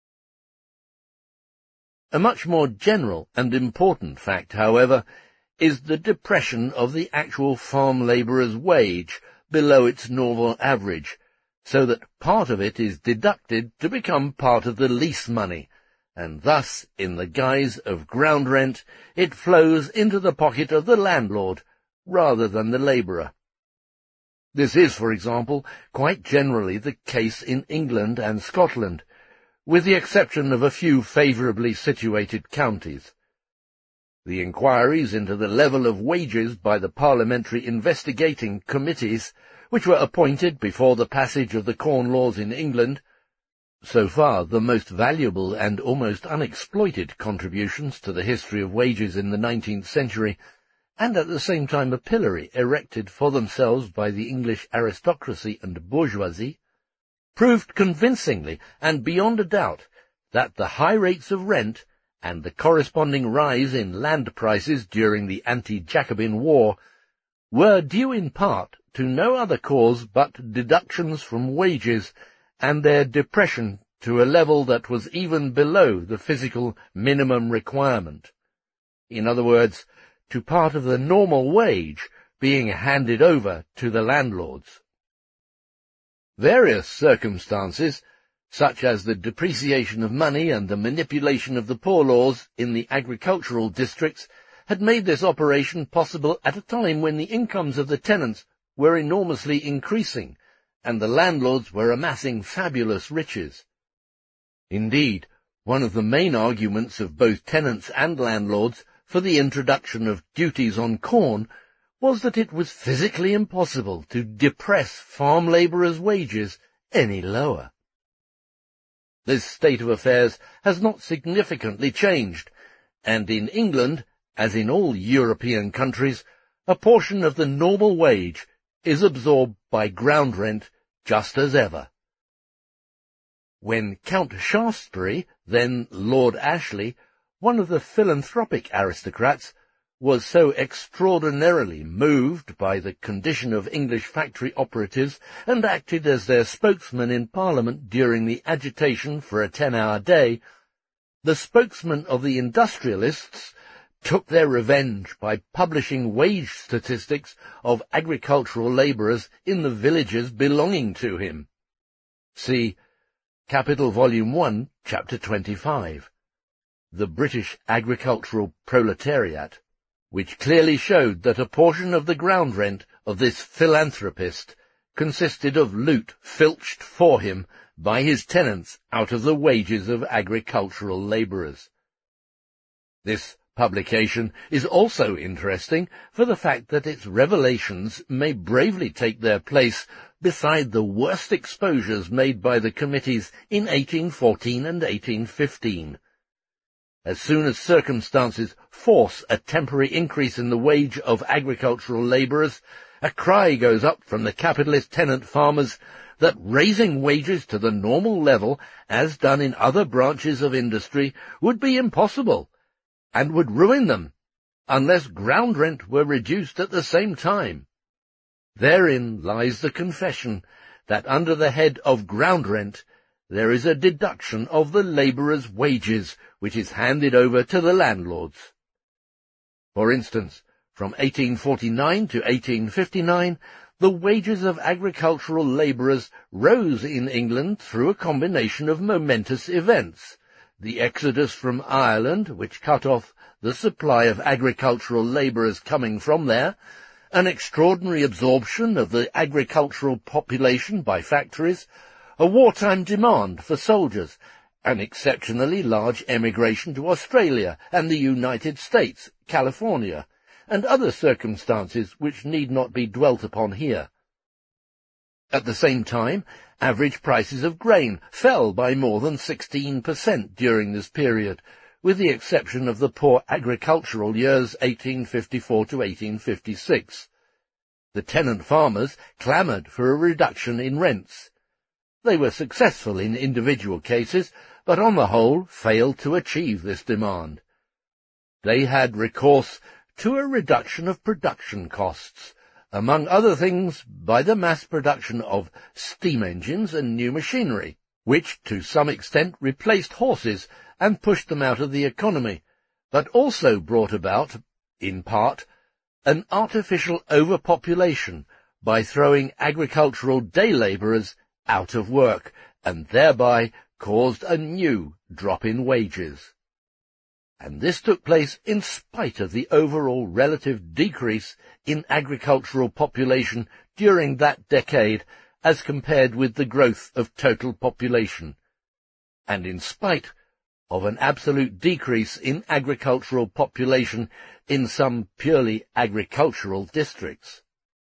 A much more general and important fact, however, is the depression of the actual farm labourer's wage below its normal average, so that part of it is deducted to become part of the lease money, and thus, in the guise of ground rent, it flows into the pocket of the landlord rather than the labourer. This is, for example, quite generally the case in England and Scotland, with the exception of a few favourably situated counties. The inquiries into the level of wages by the parliamentary investigating committees, which were appointed before the passage of the Corn Laws in England, so far the most valuable and almost unexploited contributions to the history of wages in the 19th century, and at the same time a pillory erected for themselves by the English aristocracy and bourgeoisie, proved convincingly and beyond a doubt that the high rates of rent and the corresponding rise in land prices during the anti-Jacobin War were due in part to no other cause but deductions from wages and their depression to a level that was even below the physical minimum requirement. In other words, to part of the normal wage being handed over to the landlords. Various circumstances, such as the depreciation of money and the manipulation of the poor laws in the agricultural districts, had made this operation possible at a time when the incomes of the tenants were enormously increasing, and the landlords were amassing fabulous riches. Indeed, one of the main arguments of both tenants and landlords for the introduction of duties on corn was that it was physically impossible to depress farm labourers' wages any lower. This state of affairs has not significantly changed, and in England, as in all European countries, a portion of the normal wage is absorbed by ground rent just as ever. When Count Shaftesbury, then Lord Ashley, one of the philanthropic aristocrats, was so extraordinarily moved by the condition of English factory operatives and acted as their spokesman in Parliament during the agitation for a 10-hour day, the spokesmen of the industrialists took their revenge by publishing wage statistics of agricultural labourers in the villages belonging to him. See Capital Volume 1, Chapter 25. The British Agricultural Proletariat, which clearly showed that a portion of the ground rent of this philanthropist consisted of loot filched for him by his tenants out of the wages of agricultural labourers. This publication is also interesting for the fact that its revelations may bravely take their place beside the worst exposures made by the committees in 1814 and 1815. As soon as circumstances force a temporary increase in the wage of agricultural labourers, a cry goes up from the capitalist tenant farmers that raising wages to the normal level, as done in other branches of industry, would be impossible, and would ruin them, unless ground rent were reduced at the same time. Therein lies the confession that under the head of ground rent there is a deduction of the labourer's wages which is handed over to the landlords. For instance, from 1849 to 1859, the wages of agricultural labourers rose in England through a combination of momentous events: the exodus from Ireland, which cut off the supply of agricultural labourers coming from there, an extraordinary absorption of the agricultural population by factories, a wartime demand for soldiers, an exceptionally large emigration to Australia and the United States, California, and other circumstances which need not be dwelt upon here. At the same time, average prices of grain fell by more than 16% during this period, with the exception of the poor agricultural years 1854 to 1856. The tenant farmers clamoured for a reduction in rents. They were successful in individual cases, but on the whole failed to achieve this demand. They had recourse to a reduction of production costs, among other things by the mass production of steam engines and new machinery, which to some extent replaced horses and pushed them out of the economy, but also brought about, in part, an artificial overpopulation by throwing agricultural day labourers out of work, and thereby caused a new drop in wages. And this took place in spite of the overall relative decrease in agricultural population during that decade as compared with the growth of total population, and in spite of an absolute decrease in agricultural population in some purely agricultural districts.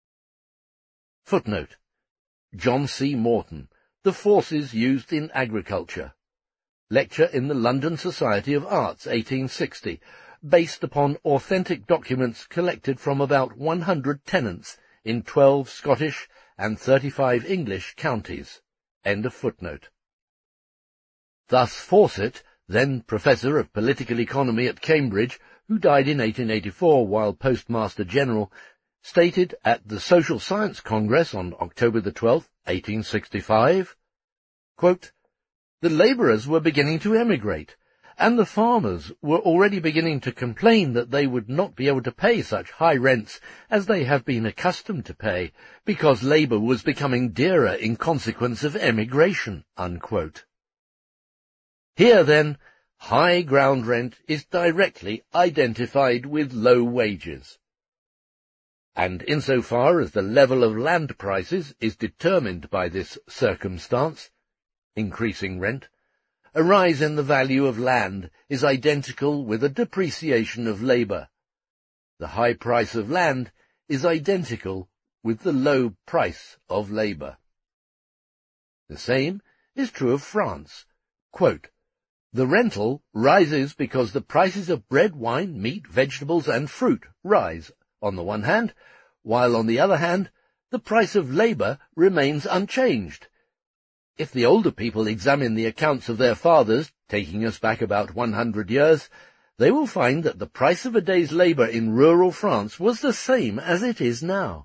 Footnote: John C. Morton, The Forces Used in Agriculture. Lecture in the London Society of Arts, 1860, based upon authentic documents collected from about 100 tenants in 12 Scottish and 35 English counties. End of footnote. Thus Fawcett, then Professor of Political Economy at Cambridge, who died in 1884 while Postmaster General, stated at the Social Science Congress on October 12, 1865, quote, "The labourers were beginning to emigrate, and the farmers were already beginning to complain that they would not be able to pay such high rents as they have been accustomed to pay, because labour was becoming dearer in consequence of emigration." Unquote. Here, then, high ground rent is directly identified with low wages. And insofar as the level of land prices is determined by this circumstance, increasing rent, a rise in the value of land is identical with a depreciation of labour. The high price of land is identical with the low price of labour. The same is true of France. Quote, "The rental rises because the prices of bread, wine, meat, vegetables, and fruit rise, on the one hand, while on the other hand, the price of labour remains unchanged. If the older people examine the accounts of their fathers, taking us back about 100 years, they will find that the price of a day's labour in rural France was the same as it is now.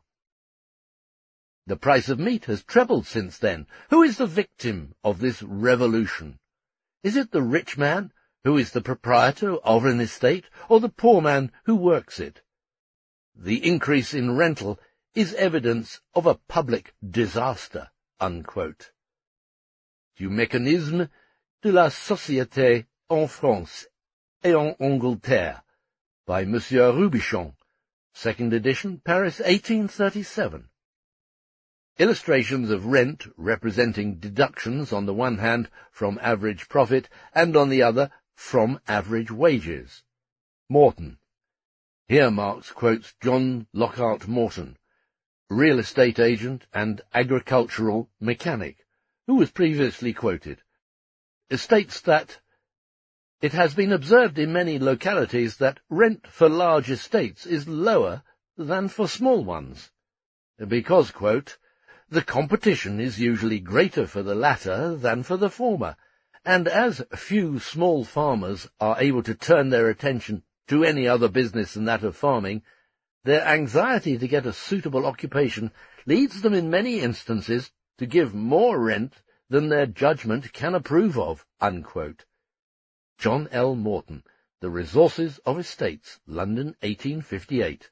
The price of meat has trebled since then. Who is the victim of this revolution? Is it the rich man, who is the proprietor of an estate, or the poor man who works it? The increase in rental is evidence of a public disaster." Unquote. Du mécanisme de la société en France et en Angleterre, by Monsieur Rubichon, 2nd edition, Paris, 1837. Illustrations of rent representing deductions on the one hand from average profit and on the other from average wages. Morton. Here Marx quotes John Lockhart Morton, real estate agent and agricultural mechanic, who was previously quoted. It states that it has been observed in many localities that rent for large estates is lower than for small ones, because, quote, the competition is usually greater for the latter than for the former, and as few small farmers are able to turn their attention to any other business than that of farming, their anxiety to get a suitable occupation leads them in many instances to give more rent than their judgment can approve of, unquote. John L. Morton, The Resources of Estates, London, 1858.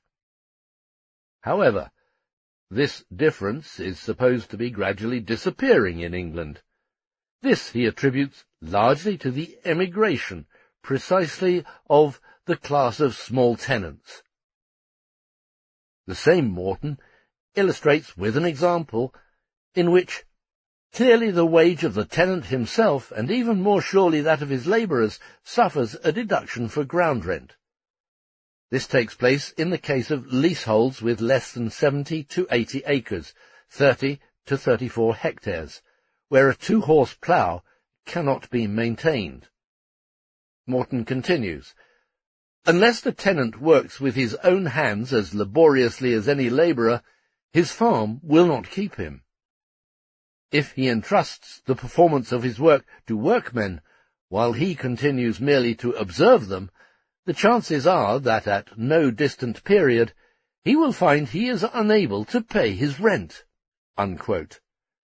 However, this difference is supposed to be gradually disappearing in England. This he attributes largely to the emigration, precisely of the class of small tenants. The same Morton illustrates with an example in which clearly the wage of the tenant himself, and even more surely that of his labourers, suffers a deduction for ground rent. This takes place in the case of leaseholds with less than 70 to 80 acres, 30 to 34 hectares, where a 2-horse plough cannot be maintained. Morton continues, unless the tenant works with his own hands as laboriously as any labourer, his farm will not keep him. If he entrusts the performance of his work to workmen, while he continues merely to observe them, the chances are that at no distant period he will find he is unable to pay his rent, unquote.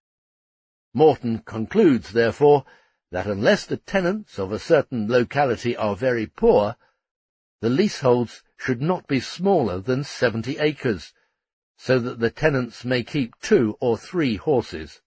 Morton concludes, therefore, that unless the tenants of a certain locality are very poor, the leaseholds should not be smaller than 70 acres, so that the tenants may keep 2 or 3 horses.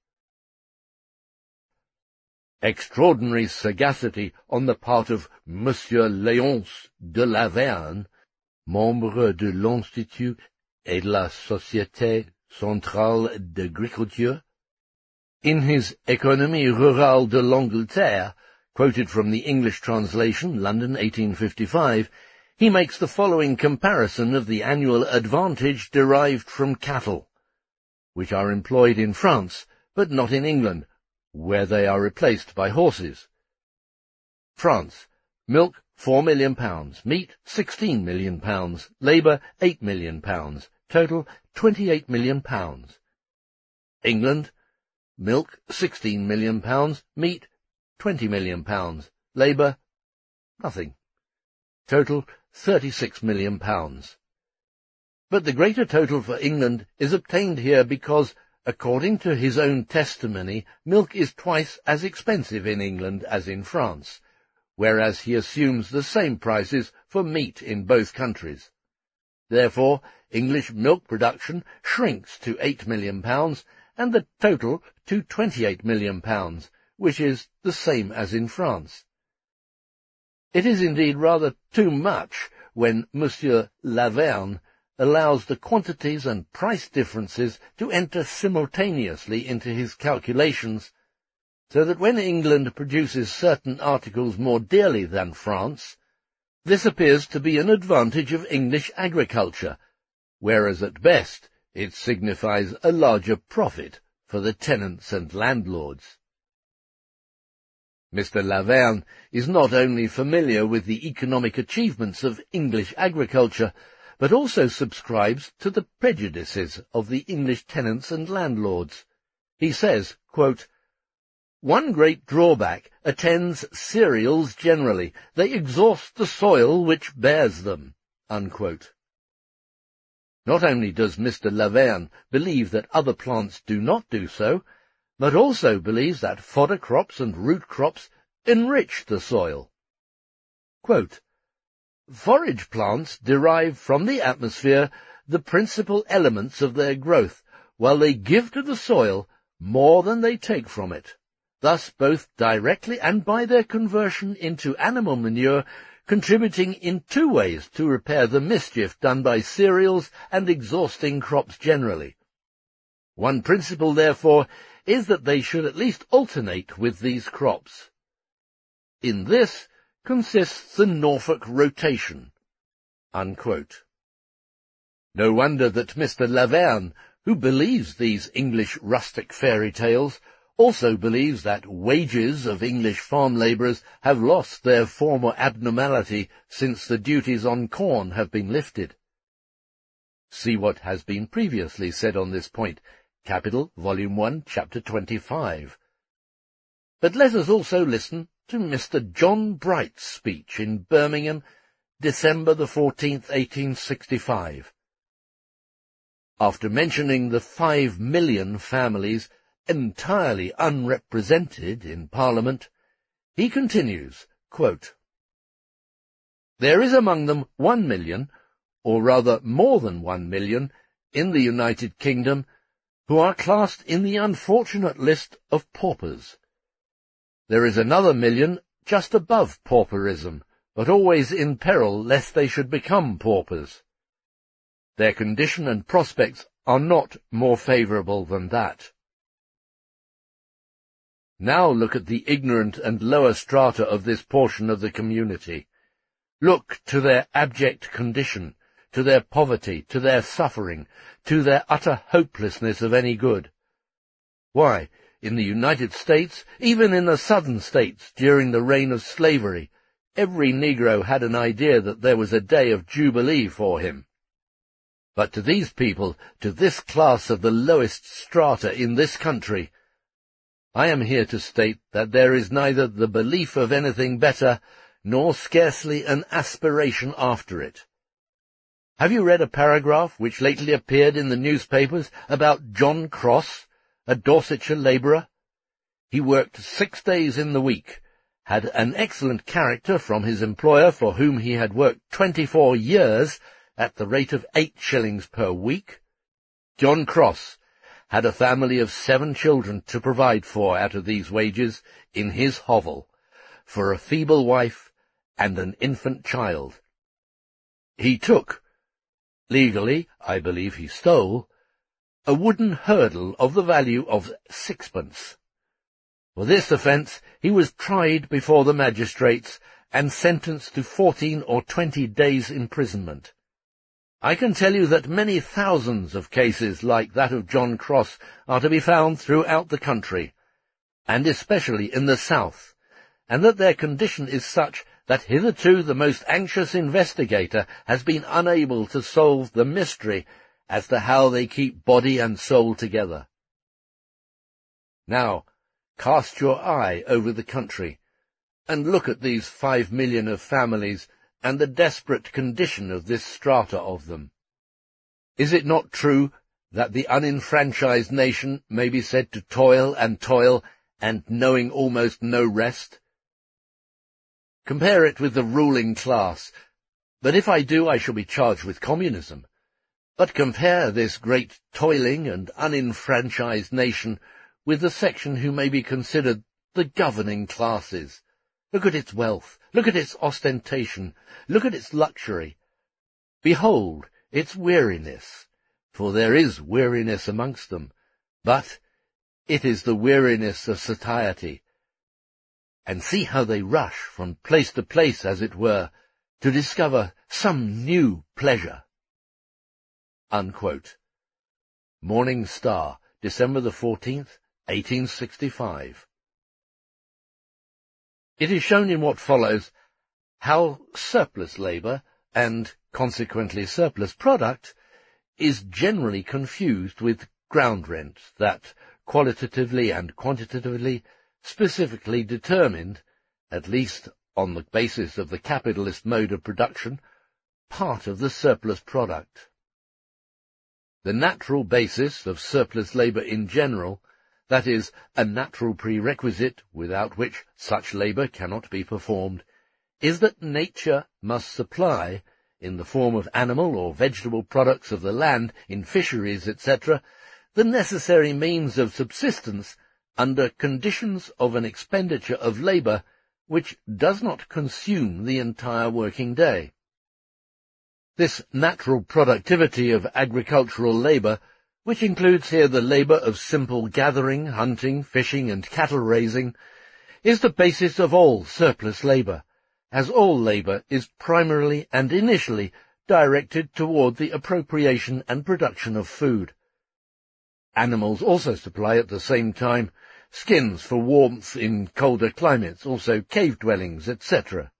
Extraordinary sagacity on the part of Monsieur Léonce de Laverne, membre de l'Institut et de la Société Centrale d'Agriculture. In his Économie rurale de l'Angleterre, quoted from the English translation, London, 1855, he makes the following comparison of the annual advantage derived from cattle, which are employed in France, but not in England, where they are replaced by horses. France, milk £4 million, meat £16 million, labour £8 million, total £28 million. England, milk £16 million, meat £20 million, labour nothing, total £36 million. But the greater total for England is obtained here because, according to his own testimony, milk is twice as expensive in England as in France, whereas he assumes the same prices for meat in both countries. Therefore, English milk production shrinks to £8 million, and the total to £28 million, which is the same as in France. It is indeed rather too much when Monsieur Laverne allows the quantities and price differences to enter simultaneously into his calculations, so that when England produces certain articles more dearly than France, this appears to be an advantage of English agriculture, whereas at best it signifies a larger profit for the tenants and landlords. Mr. Laverne is not only familiar with the economic achievements of English agriculture, but also subscribes to the prejudices of the English tenants and landlords. He says, quote, one great drawback attends cereals generally. They exhaust the soil which bears them, unquote. Not only does Mr. Laverne believe that other plants do not do so, but also believes that fodder crops and root crops enrich the soil. Quote, forage plants derive from the atmosphere the principal elements of their growth, while they give to the soil more than they take from it, thus both directly and by their conversion into animal manure contributing in 2 ways to repair the mischief done by cereals and exhausting crops generally. One principle, therefore, is that they should at least alternate with these crops. In this consists the Norfolk rotation, Unquote. No wonder that Mr. Laverne, who believes these English rustic fairy tales, also believes that wages of English farm labourers have lost their former abnormality since the duties on corn have been lifted. See what has been previously said on this point, Capital, Volume 1, Chapter 25. But let us also listen to Mr. John Bright's speech in Birmingham, December the 14th, 1865. After mentioning the 5 million families entirely unrepresented in Parliament, he continues, quote, "There is among them 1 million, or rather more than 1 million, in the United Kingdom, who are classed in the unfortunate list of paupers. There is another million just above pauperism, but always in peril lest they should become paupers. Their condition and prospects are not more favourable than that. Now look at the ignorant and lower strata of this portion of the community. Look to their abject condition, to their poverty, to their suffering, to their utter hopelessness of any good. Why, in the United States, even in the Southern States, during the reign of slavery, every Negro had an idea that there was a day of jubilee for him. But to these people, to this class of the lowest strata in this country, I am here to state that there is neither the belief of anything better, nor scarcely an aspiration after it. Have you read a paragraph which lately appeared in the newspapers about John Cross, a Dorsetshire labourer? He worked 6 days in the week, had an excellent character from his employer for whom he had worked 24 years at the rate of 8 shillings per week. John Cross had a family of 7 children to provide for out of these wages in his hovel, for a feeble wife and an infant child. He took, legally, I believe he stole, a wooden hurdle of the value of 6pence. For this offence he was tried before the magistrates and sentenced to 14 or 20 days' imprisonment. I can tell you that many thousands of cases like that of John Cross are to be found throughout the country, and especially in the South, and that their condition is such that hitherto the most anxious investigator has been unable to solve the mystery as to how they keep body and soul together. Now, cast your eye over the country, and look at these 5 million of families and the desperate condition of this strata of them. Is it not true that the unenfranchised nation may be said to toil, and knowing almost no rest? Compare it with the ruling class, but if I do I shall be charged with communism. But compare this great toiling and unenfranchised nation with the section who may be considered the governing classes. Look at its wealth, look at its ostentation, look at its luxury. Behold its weariness, for there is weariness amongst them, but it is the weariness of satiety. And see how they rush from place to place, as it were, to discover some new pleasure." Unquote. Morning Star, December the 14th, 1865. It is shown in what follows how surplus labour, and consequently surplus product, is generally confused with ground rent, that, qualitatively and quantitatively, specifically determined, at least on the basis of the capitalist mode of production, part of the surplus product. The natural basis of surplus labour in general, that is, a natural prerequisite without which such labour cannot be performed, is that nature must supply, in the form of animal or vegetable products of the land, in fisheries, etc., the necessary means of subsistence under conditions of an expenditure of labour which does not consume the entire working day. This natural productivity of agricultural labour, which includes here the labour of simple gathering, hunting, fishing, and cattle-raising, is the basis of all surplus labour, as all labour is primarily and initially directed toward the appropriation and production of food. Animals also supply at the same time skins for warmth in colder climates, also cave dwellings, etc.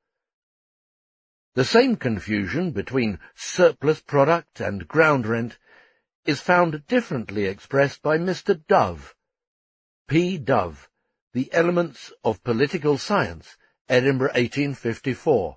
The same confusion between surplus product and ground rent is found differently expressed by Mr. Dove. P. Dove, The Elements of Political Science, Edinburgh, 1854.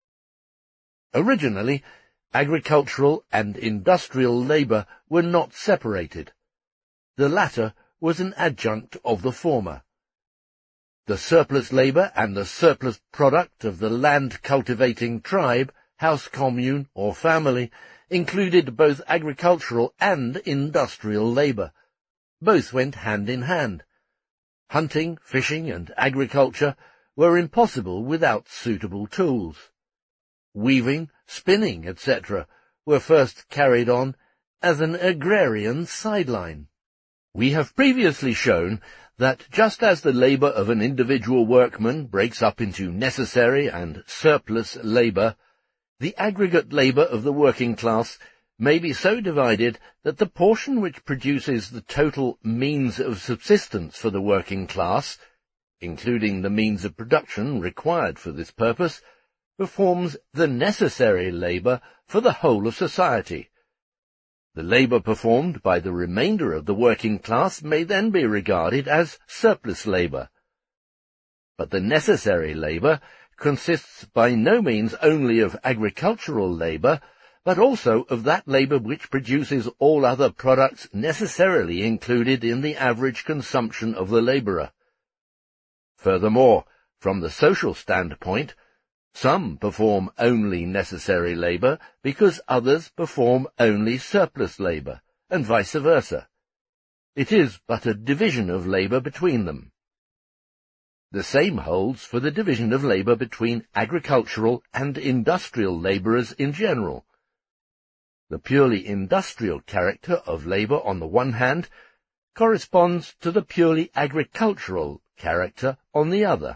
Originally, agricultural and industrial labour were not separated. The latter was an adjunct of the former. The surplus labour and the surplus product of the land-cultivating tribe, house commune, or family included both agricultural and industrial labour. Both went hand in hand. Hunting, fishing, and agriculture were impossible without suitable tools. Weaving, spinning, etc. were first carried on as an agrarian sideline. We have previously shown that just as the labour of an individual workman breaks up into necessary and surplus labour, the aggregate labour of the working class may be so divided that the portion which produces the total means of subsistence for the working class, including the means of production required for this purpose, performs the necessary labour for the whole of society. The labour performed by the remainder of the working class may then be regarded as surplus labour. But the necessary labour consists by no means only of agricultural labour, but also of that labour which produces all other products necessarily included in the average consumption of the labourer. Furthermore, from the social standpoint, some perform only necessary labour because others perform only surplus labour, and vice versa. It is but a division of labour between them. The same holds for the division of labour between agricultural and industrial labourers in general. The purely industrial character of labour on the one hand corresponds to the purely agricultural character on the other.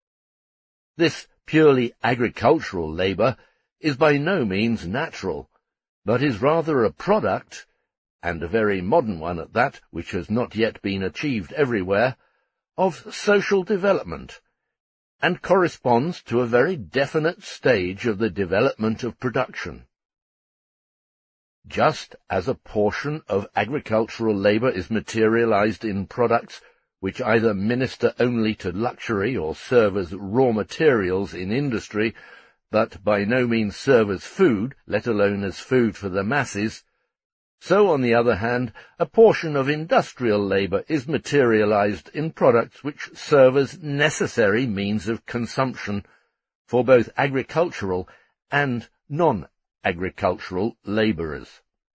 This purely agricultural labour is by no means natural, but is rather a product, and a very modern one at that, which has not yet been achieved everywhere, of social development, and corresponds to a very definite stage of the development of production. Just as a portion of agricultural labour is materialized in products which either minister only to luxury or serve as raw materials in industry, but by no means serve as food, let alone as food for the masses, so, on the other hand, a portion of industrial labour is materialized in products which serve as necessary means of consumption for both agricultural and non-agricultural labourers.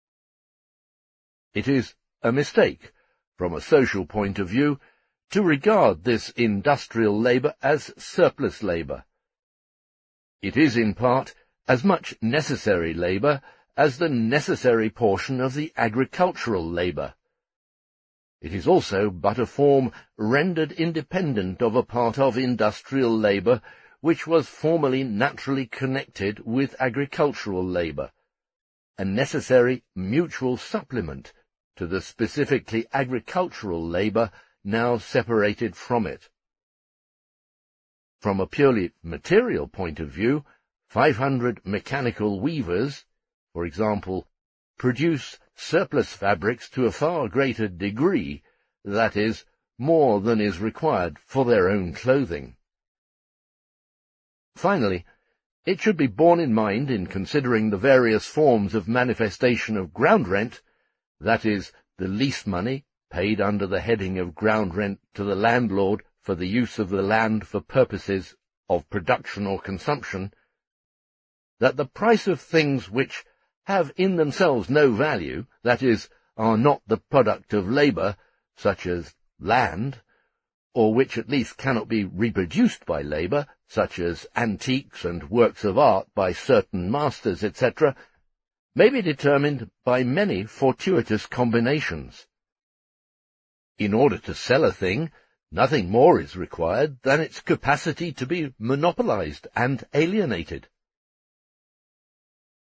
It is a mistake, from a social point of view, to regard this industrial labour as surplus labour. It is, in part, as much necessary labour as the necessary portion of the agricultural labour. It is also but a form rendered independent of a part of industrial labour which was formerly naturally connected with agricultural labour, a necessary mutual supplement to the specifically agricultural labour now separated from it. From a purely material point of view, 500 mechanical weavers, for example, produce surplus fabrics to a far greater degree, that is, more than is required for their own clothing. Finally, it should be borne in mind in considering the various forms of manifestation of ground rent, that is, the lease money paid under the heading of ground rent to the landlord for the use of the land for purposes of production or consumption, that the price of things which have in themselves no value, that is, are not the product of labour, such as land, or which at least cannot be reproduced by labour, such as antiques and works of art by certain masters, etc., may be determined by many fortuitous combinations. In order to sell a thing, nothing more is required than its capacity to be monopolized and alienated.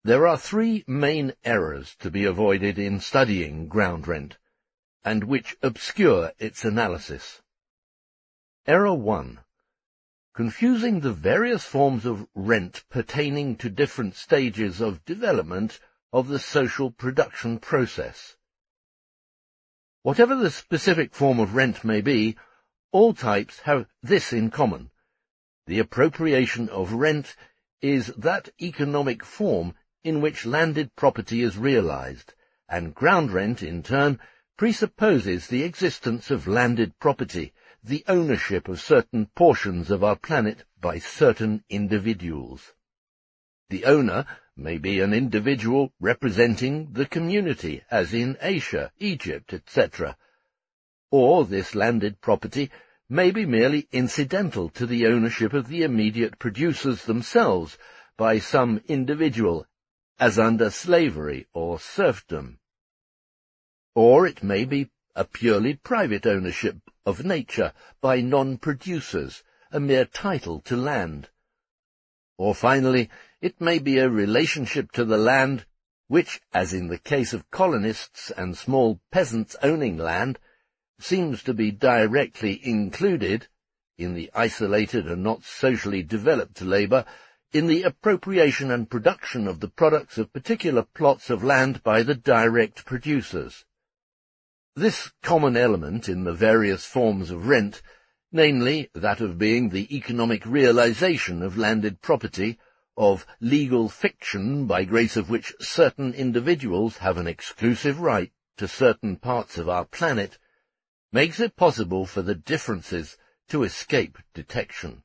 There are three main errors to be avoided in studying ground rent, and which obscure its analysis. Error 1. Confusing the various forms of rent pertaining to different stages of development of the social production process. Whatever the specific form of rent may be, all types have this in common. The appropriation of rent is that economic form in which landed property is realized, and ground rent, in turn, presupposes the existence of landed property, the ownership of certain portions of our planet by certain individuals. The owner may be an individual representing the community, as in Asia, Egypt, etc. Or this landed property may be merely incidental to the ownership of the immediate producers themselves by some individual, as under slavery or serfdom. Or it may be a purely private ownership of nature by non-producers, a mere title to land. Or finally, it may be a relationship to the land which, as in the case of colonists and small peasants owning land, seems to be directly included, in the isolated and not socially developed labour, in the appropriation and production of the products of particular plots of land by the direct producers. This common element in the various forms of rent, namely that of being the economic realization of landed property, of legal fiction by grace of which certain individuals have an exclusive right to certain parts of our planet, makes it possible for the differences to escape detection.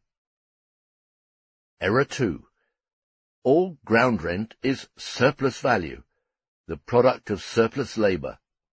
Error 2. All ground rent is surplus value, the product of surplus labour.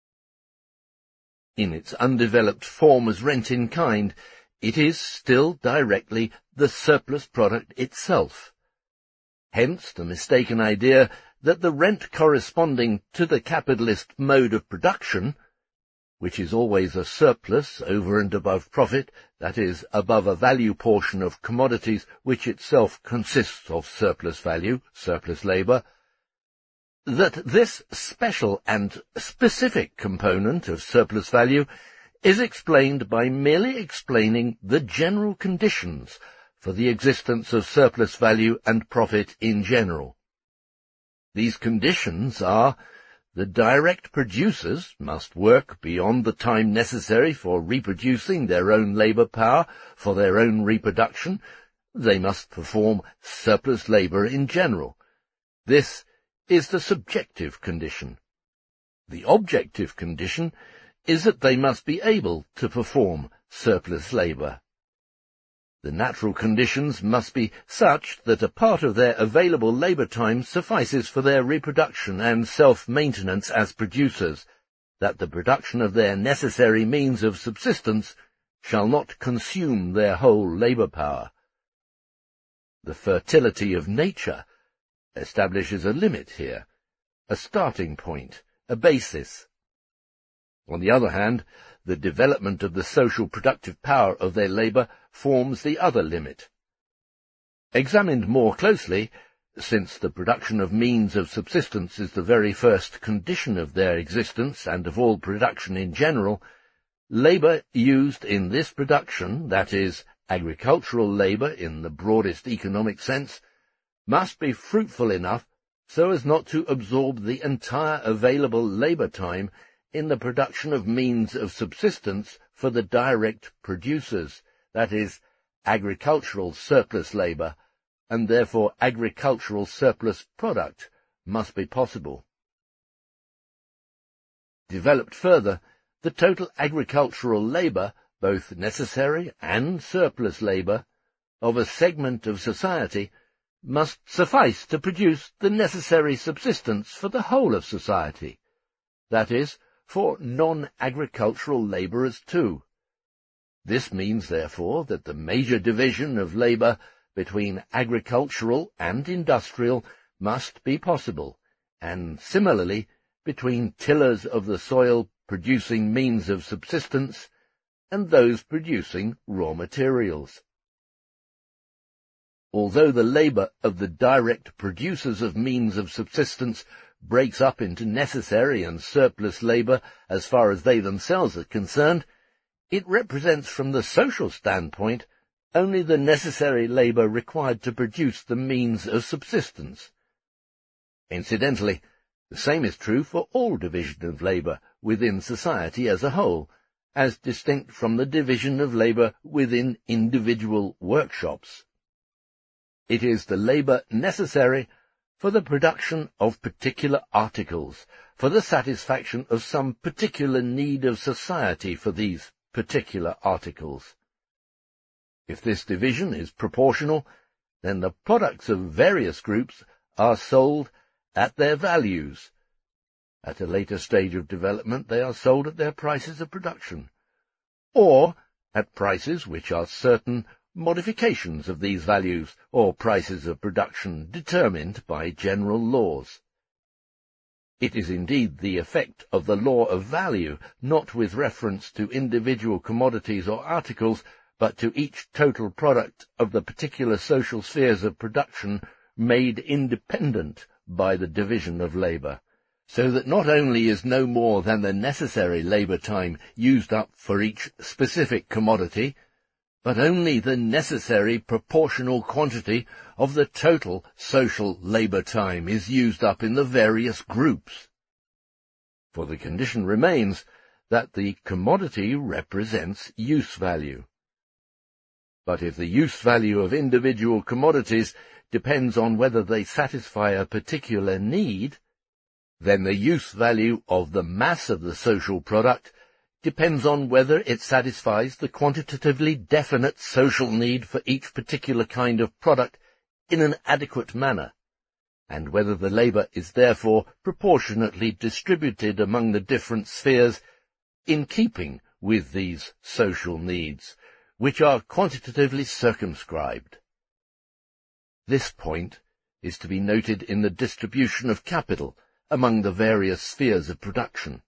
In its undeveloped form as rent in kind, it is still directly the surplus product itself. Hence the mistaken idea that the rent corresponding to the capitalist mode of production, which is always a surplus over and above profit, that is, above a value portion of commodities which itself consists of surplus value, surplus labour, that this special and specific component of surplus value is explained by merely explaining the general conditions for the existence of surplus value and profit in general. These conditions are: the direct producers must work beyond the time necessary for reproducing their own labour power for their own reproduction. They must perform surplus labour in general. This is the subjective condition. The objective condition is that they must be able to perform surplus labour. The natural conditions must be such that a part of their available labour time suffices for their reproduction and self-maintenance as producers, that the production of their necessary means of subsistence shall not consume their whole labour power. The fertility of nature establishes a limit here, a starting point, a basis. On the other hand, the development of the social productive power of their labour forms the other limit. Examined more closely, since the production of means of subsistence is the very first condition of their existence and of all production in general, labour used in this production, that is, agricultural labour in the broadest economic sense, must be fruitful enough so as not to absorb the entire available labour time in the production of means of subsistence for the direct producers, that is, agricultural surplus labour, and therefore agricultural surplus product must be possible. Developed further, the total agricultural labour, both necessary and surplus labour, of a segment of society must suffice to produce the necessary subsistence for the whole of society, that is, for non-agricultural labourers too. This means, therefore, that the major division of labour between agricultural and industrial must be possible, and similarly between tillers of the soil producing means of subsistence and those producing raw materials. Although the labour of the direct producers of means of subsistence breaks up into necessary and surplus labour as far as they themselves are concerned, it represents from the social standpoint only the necessary labour required to produce the means of subsistence. Incidentally, the same is true for all division of labour within society as a whole, as distinct from the division of labour within individual workshops. It is the labour necessary for the production of particular articles, for the satisfaction of some particular need of society for these particular articles. If this division is proportional, then the products of various groups are sold at their values. At a later stage of development they are sold at their prices of production, or at prices which are certain modifications of these values, or prices of production determined by general laws. It is indeed the effect of the law of value, not with reference to individual commodities or articles, but to each total product of the particular social spheres of production made independent by the division of labour, so that not only is no more than the necessary labour time used up for each specific commodity, but only the necessary proportional quantity of the total social labour time is used up in the various groups. For the condition remains that the commodity represents use value. But if the use value of individual commodities depends on whether they satisfy a particular need, then the use value of the mass of the social product depends on whether it satisfies the quantitatively definite social need for each particular kind of product in an adequate manner, and whether the labour is therefore proportionately distributed among the different spheres in keeping with these social needs, which are quantitatively circumscribed. This point is to be noted in the distribution of capital among the various spheres of production.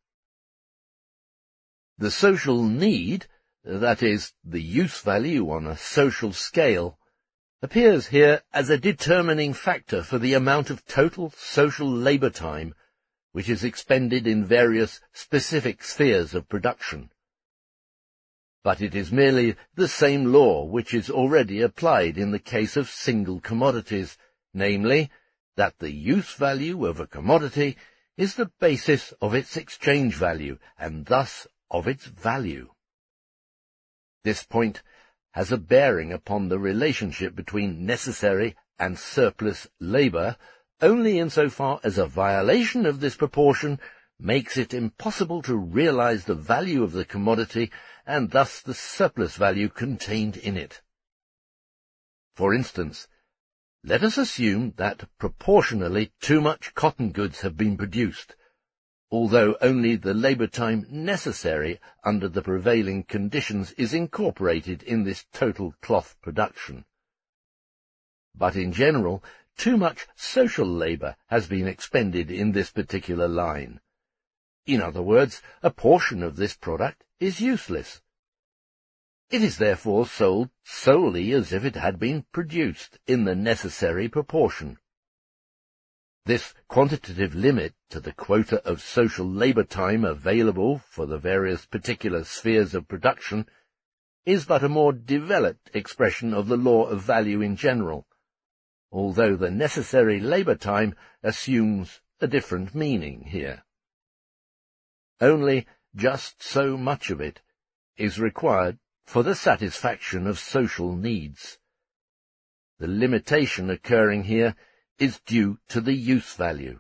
The social need, that is, the use value on a social scale, appears here as a determining factor for the amount of total social labour time which is expended in various specific spheres of production. But it is merely the same law which is already applied in the case of single commodities, namely, that the use value of a commodity is the basis of its exchange value, and thus of its value. This point has a bearing upon the relationship between necessary and surplus labour only insofar as a violation of this proportion makes it impossible to realize the value of the commodity and thus the surplus value contained in it. For instance, let us assume that proportionally too much cotton goods have been produced, although only the labour time necessary under the prevailing conditions is incorporated in this total cloth production. But in general, too much social labour has been expended in this particular line. In other words, a portion of this product is useless. It is therefore sold solely as if it had been produced in the necessary proportion. This quantitative limit to the quota of social labour time available for the various particular spheres of production is but a more developed expression of the law of value in general, although the necessary labour time assumes a different meaning here. Only just so much of it is required for the satisfaction of social needs. The limitation occurring here is due to the use value.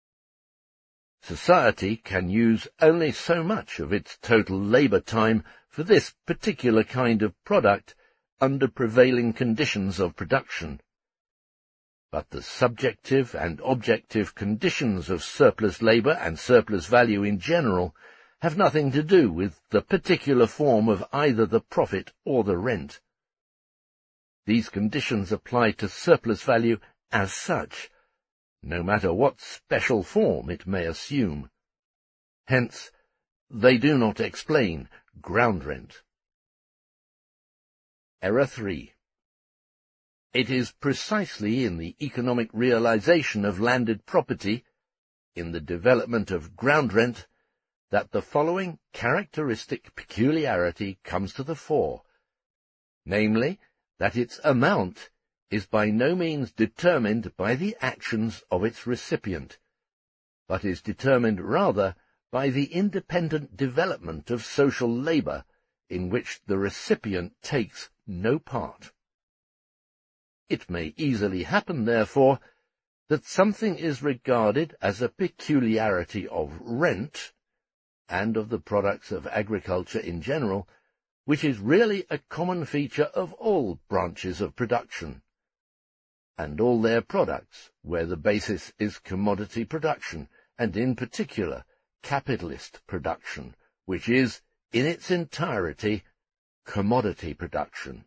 Society can use only so much of its total labour time for this particular kind of product under prevailing conditions of production. But the subjective and objective conditions of surplus labour and surplus value in general have nothing to do with the particular form of either the profit or the rent. These conditions apply to surplus value as such, no matter what special form it may assume. Hence, they do not explain ground rent. Error 3. It is precisely in the economic realization of landed property, in the development of ground rent, that the following characteristic peculiarity comes to the fore, namely, that its amount is by no means determined by the actions of its recipient, but is determined rather by the independent development of social labour in which the recipient takes no part. It may easily happen, therefore, that something is regarded as a peculiarity of rent, and of the products of agriculture in general, which is really a common feature of all branches of production, and all their products, where the basis is commodity production, and in particular capitalist production, which is, in its entirety, commodity production.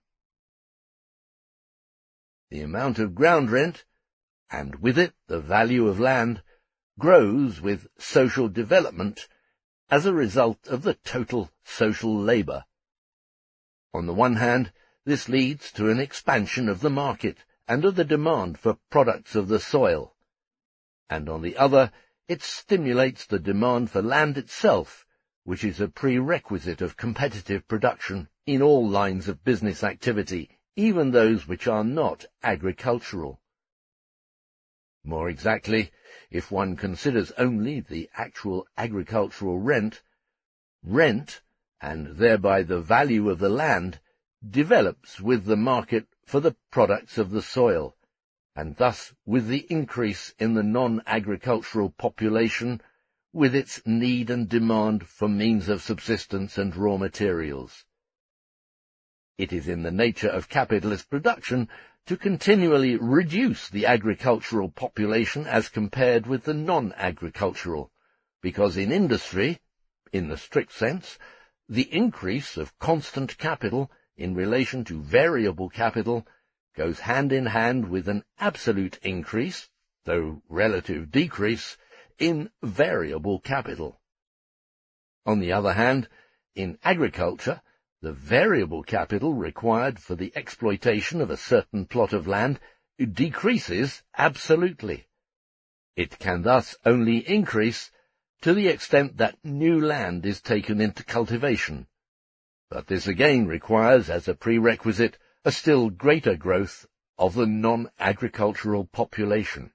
The amount of ground rent, and with it the value of land, grows with social development as a result of the total social labour. On the one hand, this leads to an expansion of the market and of the demand for products of the soil, and on the other, it stimulates the demand for land itself, which is a prerequisite of competitive production in all lines of business activity, even those which are not agricultural. More exactly, if one considers only the actual agricultural rent, and thereby the value of the land, develops with the market for the products of the soil, and thus with the increase in the non-agricultural population, with its need and demand for means of subsistence and raw materials. It is in the nature of capitalist production to continually reduce the agricultural population as compared with the non-agricultural, because in industry, in the strict sense, the increase of constant capital in relation to variable capital goes hand in hand with an absolute increase, though relative decrease, in variable capital. On the other hand, in agriculture, the variable capital required for the exploitation of a certain plot of land decreases absolutely. It can thus only increase to the extent that new land is taken into cultivation, but this again requires as a prerequisite a still greater growth of the non-agricultural population.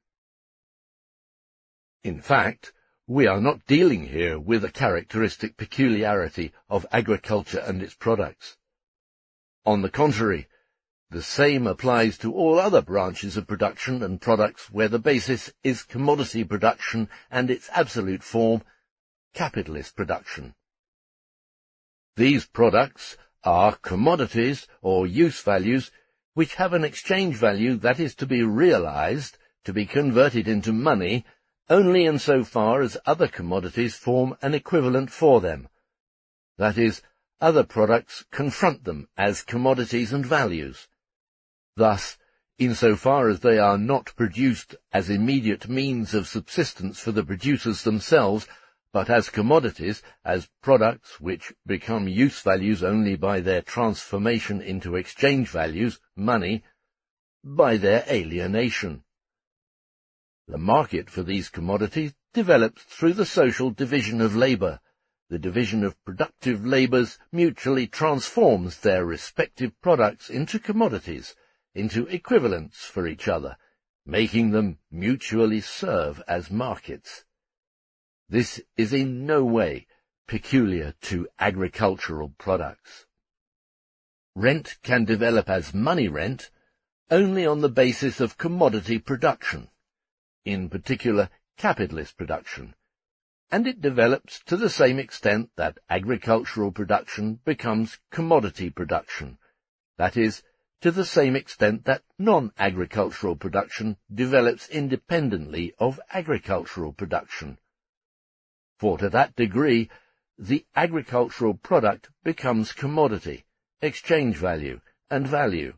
In fact, we are not dealing here with a characteristic peculiarity of agriculture and its products. On the contrary, the same applies to all other branches of production and products where the basis is commodity production and its absolute form, capitalist production. These products are commodities or use values which have an exchange value that is to be realized, to be converted into money, only in so far as other commodities form an equivalent for them. That is, other products confront them as commodities and values. Thus, in so far as they are not produced as immediate means of subsistence for the producers themselves, but as commodities, as products which become use values only by their transformation into exchange values, money, by their alienation. The market for these commodities develops through the social division of labour. The division of productive labours mutually transforms their respective products into commodities, into equivalents for each other, making them mutually serve as markets. This is in no way peculiar to agricultural products. Rent can develop as money rent only on the basis of commodity production, in particular capitalist production, and it develops to the same extent that agricultural production becomes commodity production, that is, to the same extent that non-agricultural production develops independently of agricultural production. For to that degree, the agricultural product becomes commodity, exchange value, and value.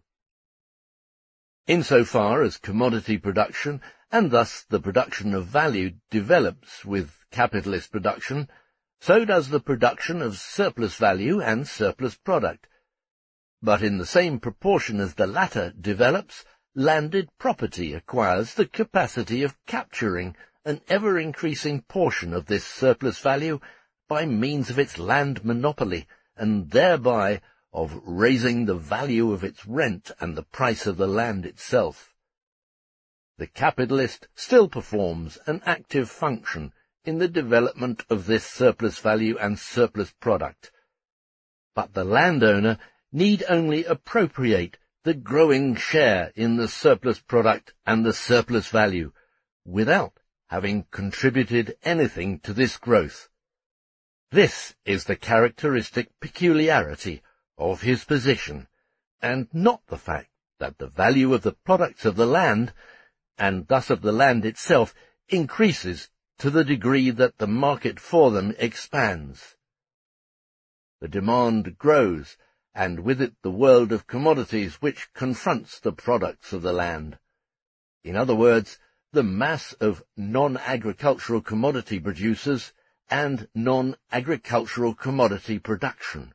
Insofar as commodity production, and thus the production of value, develops with capitalist production, so does the production of surplus value and surplus product. But in the same proportion as the latter develops, landed property acquires the capacity of capturing an ever-increasing portion of this surplus value by means of its land monopoly, and thereby of raising the value of its rent and the price of the land itself. The capitalist still performs an active function in the development of this surplus value and surplus product, but the landowner need only appropriate the growing share in the surplus product and the surplus value, without having contributed anything to this growth. This is the characteristic peculiarity of his position, and not the fact that the value of the products of the land, and thus of the land itself, increases to the degree that the market for them expands. The demand grows, and with it the world of commodities which confronts the products of the land. In other words, the mass of non-agricultural commodity producers and non-agricultural commodity production.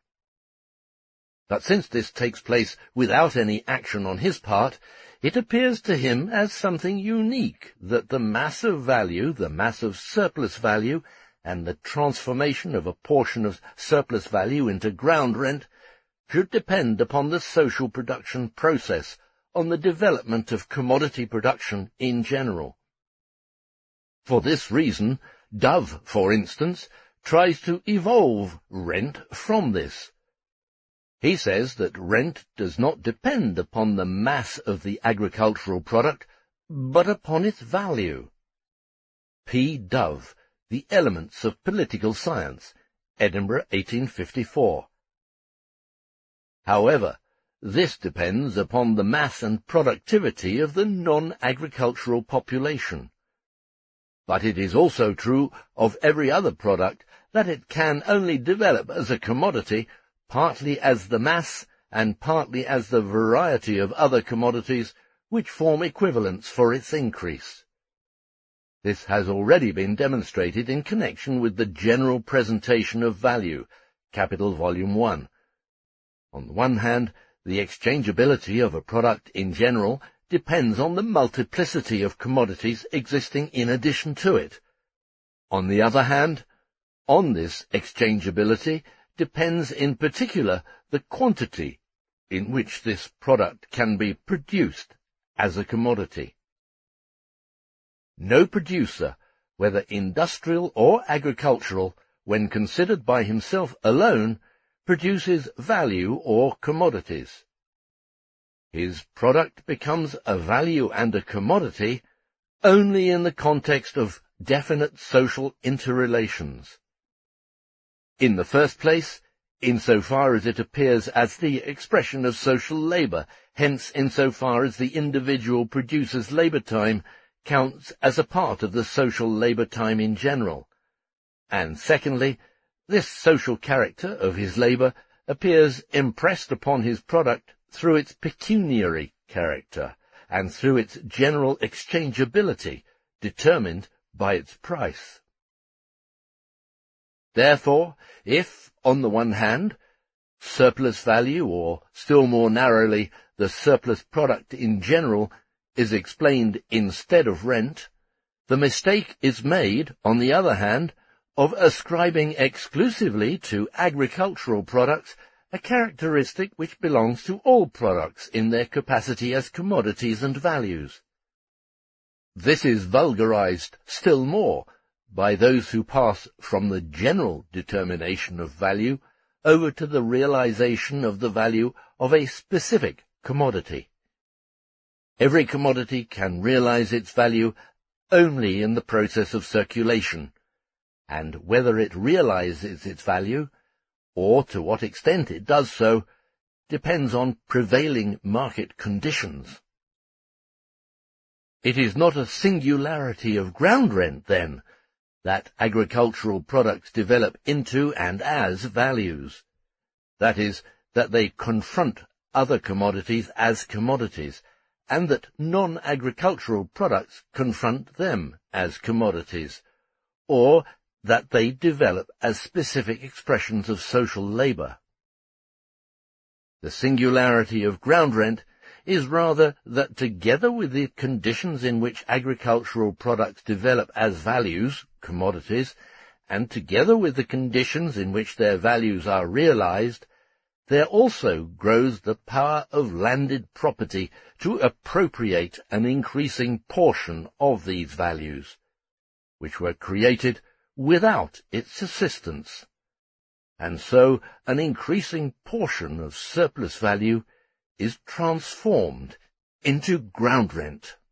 But since this takes place without any action on his part, it appears to him as something unique that the mass of value, the mass of surplus value, and the transformation of a portion of surplus value into ground rent should depend upon the social production process, on the development of commodity production in general. For this reason, Dove, for instance, tries to evolve rent from this. He says that rent does not depend upon the mass of the agricultural product, but upon its value. P. Dove, The Elements of Political Science, Edinburgh, 1854. However, this depends upon the mass and productivity of the non-agricultural population. But it is also true of every other product that it can only develop as a commodity, partly as the mass and partly as the variety of other commodities which form equivalents for its increase. This has already been demonstrated in connection with the general presentation of value, Capital Volume 1. On the one hand, the exchangeability of a product in general depends on the multiplicity of commodities existing in addition to it. On the other hand, on this exchangeability depends in particular the quantity in which this product can be produced as a commodity. No producer, whether industrial or agricultural, when considered by himself alone, produces value or commodities. His product becomes a value and a commodity only in the context of definite social interrelations. In the first place, insofar as it appears as the expression of social labour, hence insofar as the individual producer's labour time counts as a part of the social labour time in general. And secondly, this social character of his labour appears impressed upon his product through its pecuniary character, and through its general exchangeability, determined by its price. Therefore, if, on the one hand, surplus value, or still more narrowly, the surplus product in general, is explained instead of rent, the mistake is made, on the other hand, of ascribing exclusively to agricultural products a characteristic which belongs to all products in their capacity as commodities and values. This is vulgarized still more by those who pass from the general determination of value over to the realization of the value of a specific commodity. Every commodity can realize its value only in the process of circulation, and whether it realizes its value, or to what extent it does so, depends on prevailing market conditions. It is not a singularity of ground rent, then, that agricultural products develop into and as values. That is, that they confront other commodities as commodities, and that non-agricultural products confront them as commodities, or that they develop as specific expressions of social labour. The singularity of ground rent is rather that together with the conditions in which agricultural products develop as values, commodities, and together with the conditions in which their values are realized, there also grows the power of landed property to appropriate an increasing portion of these values, which were created without its assistance. And so an increasing portion of surplus value is transformed into ground rent.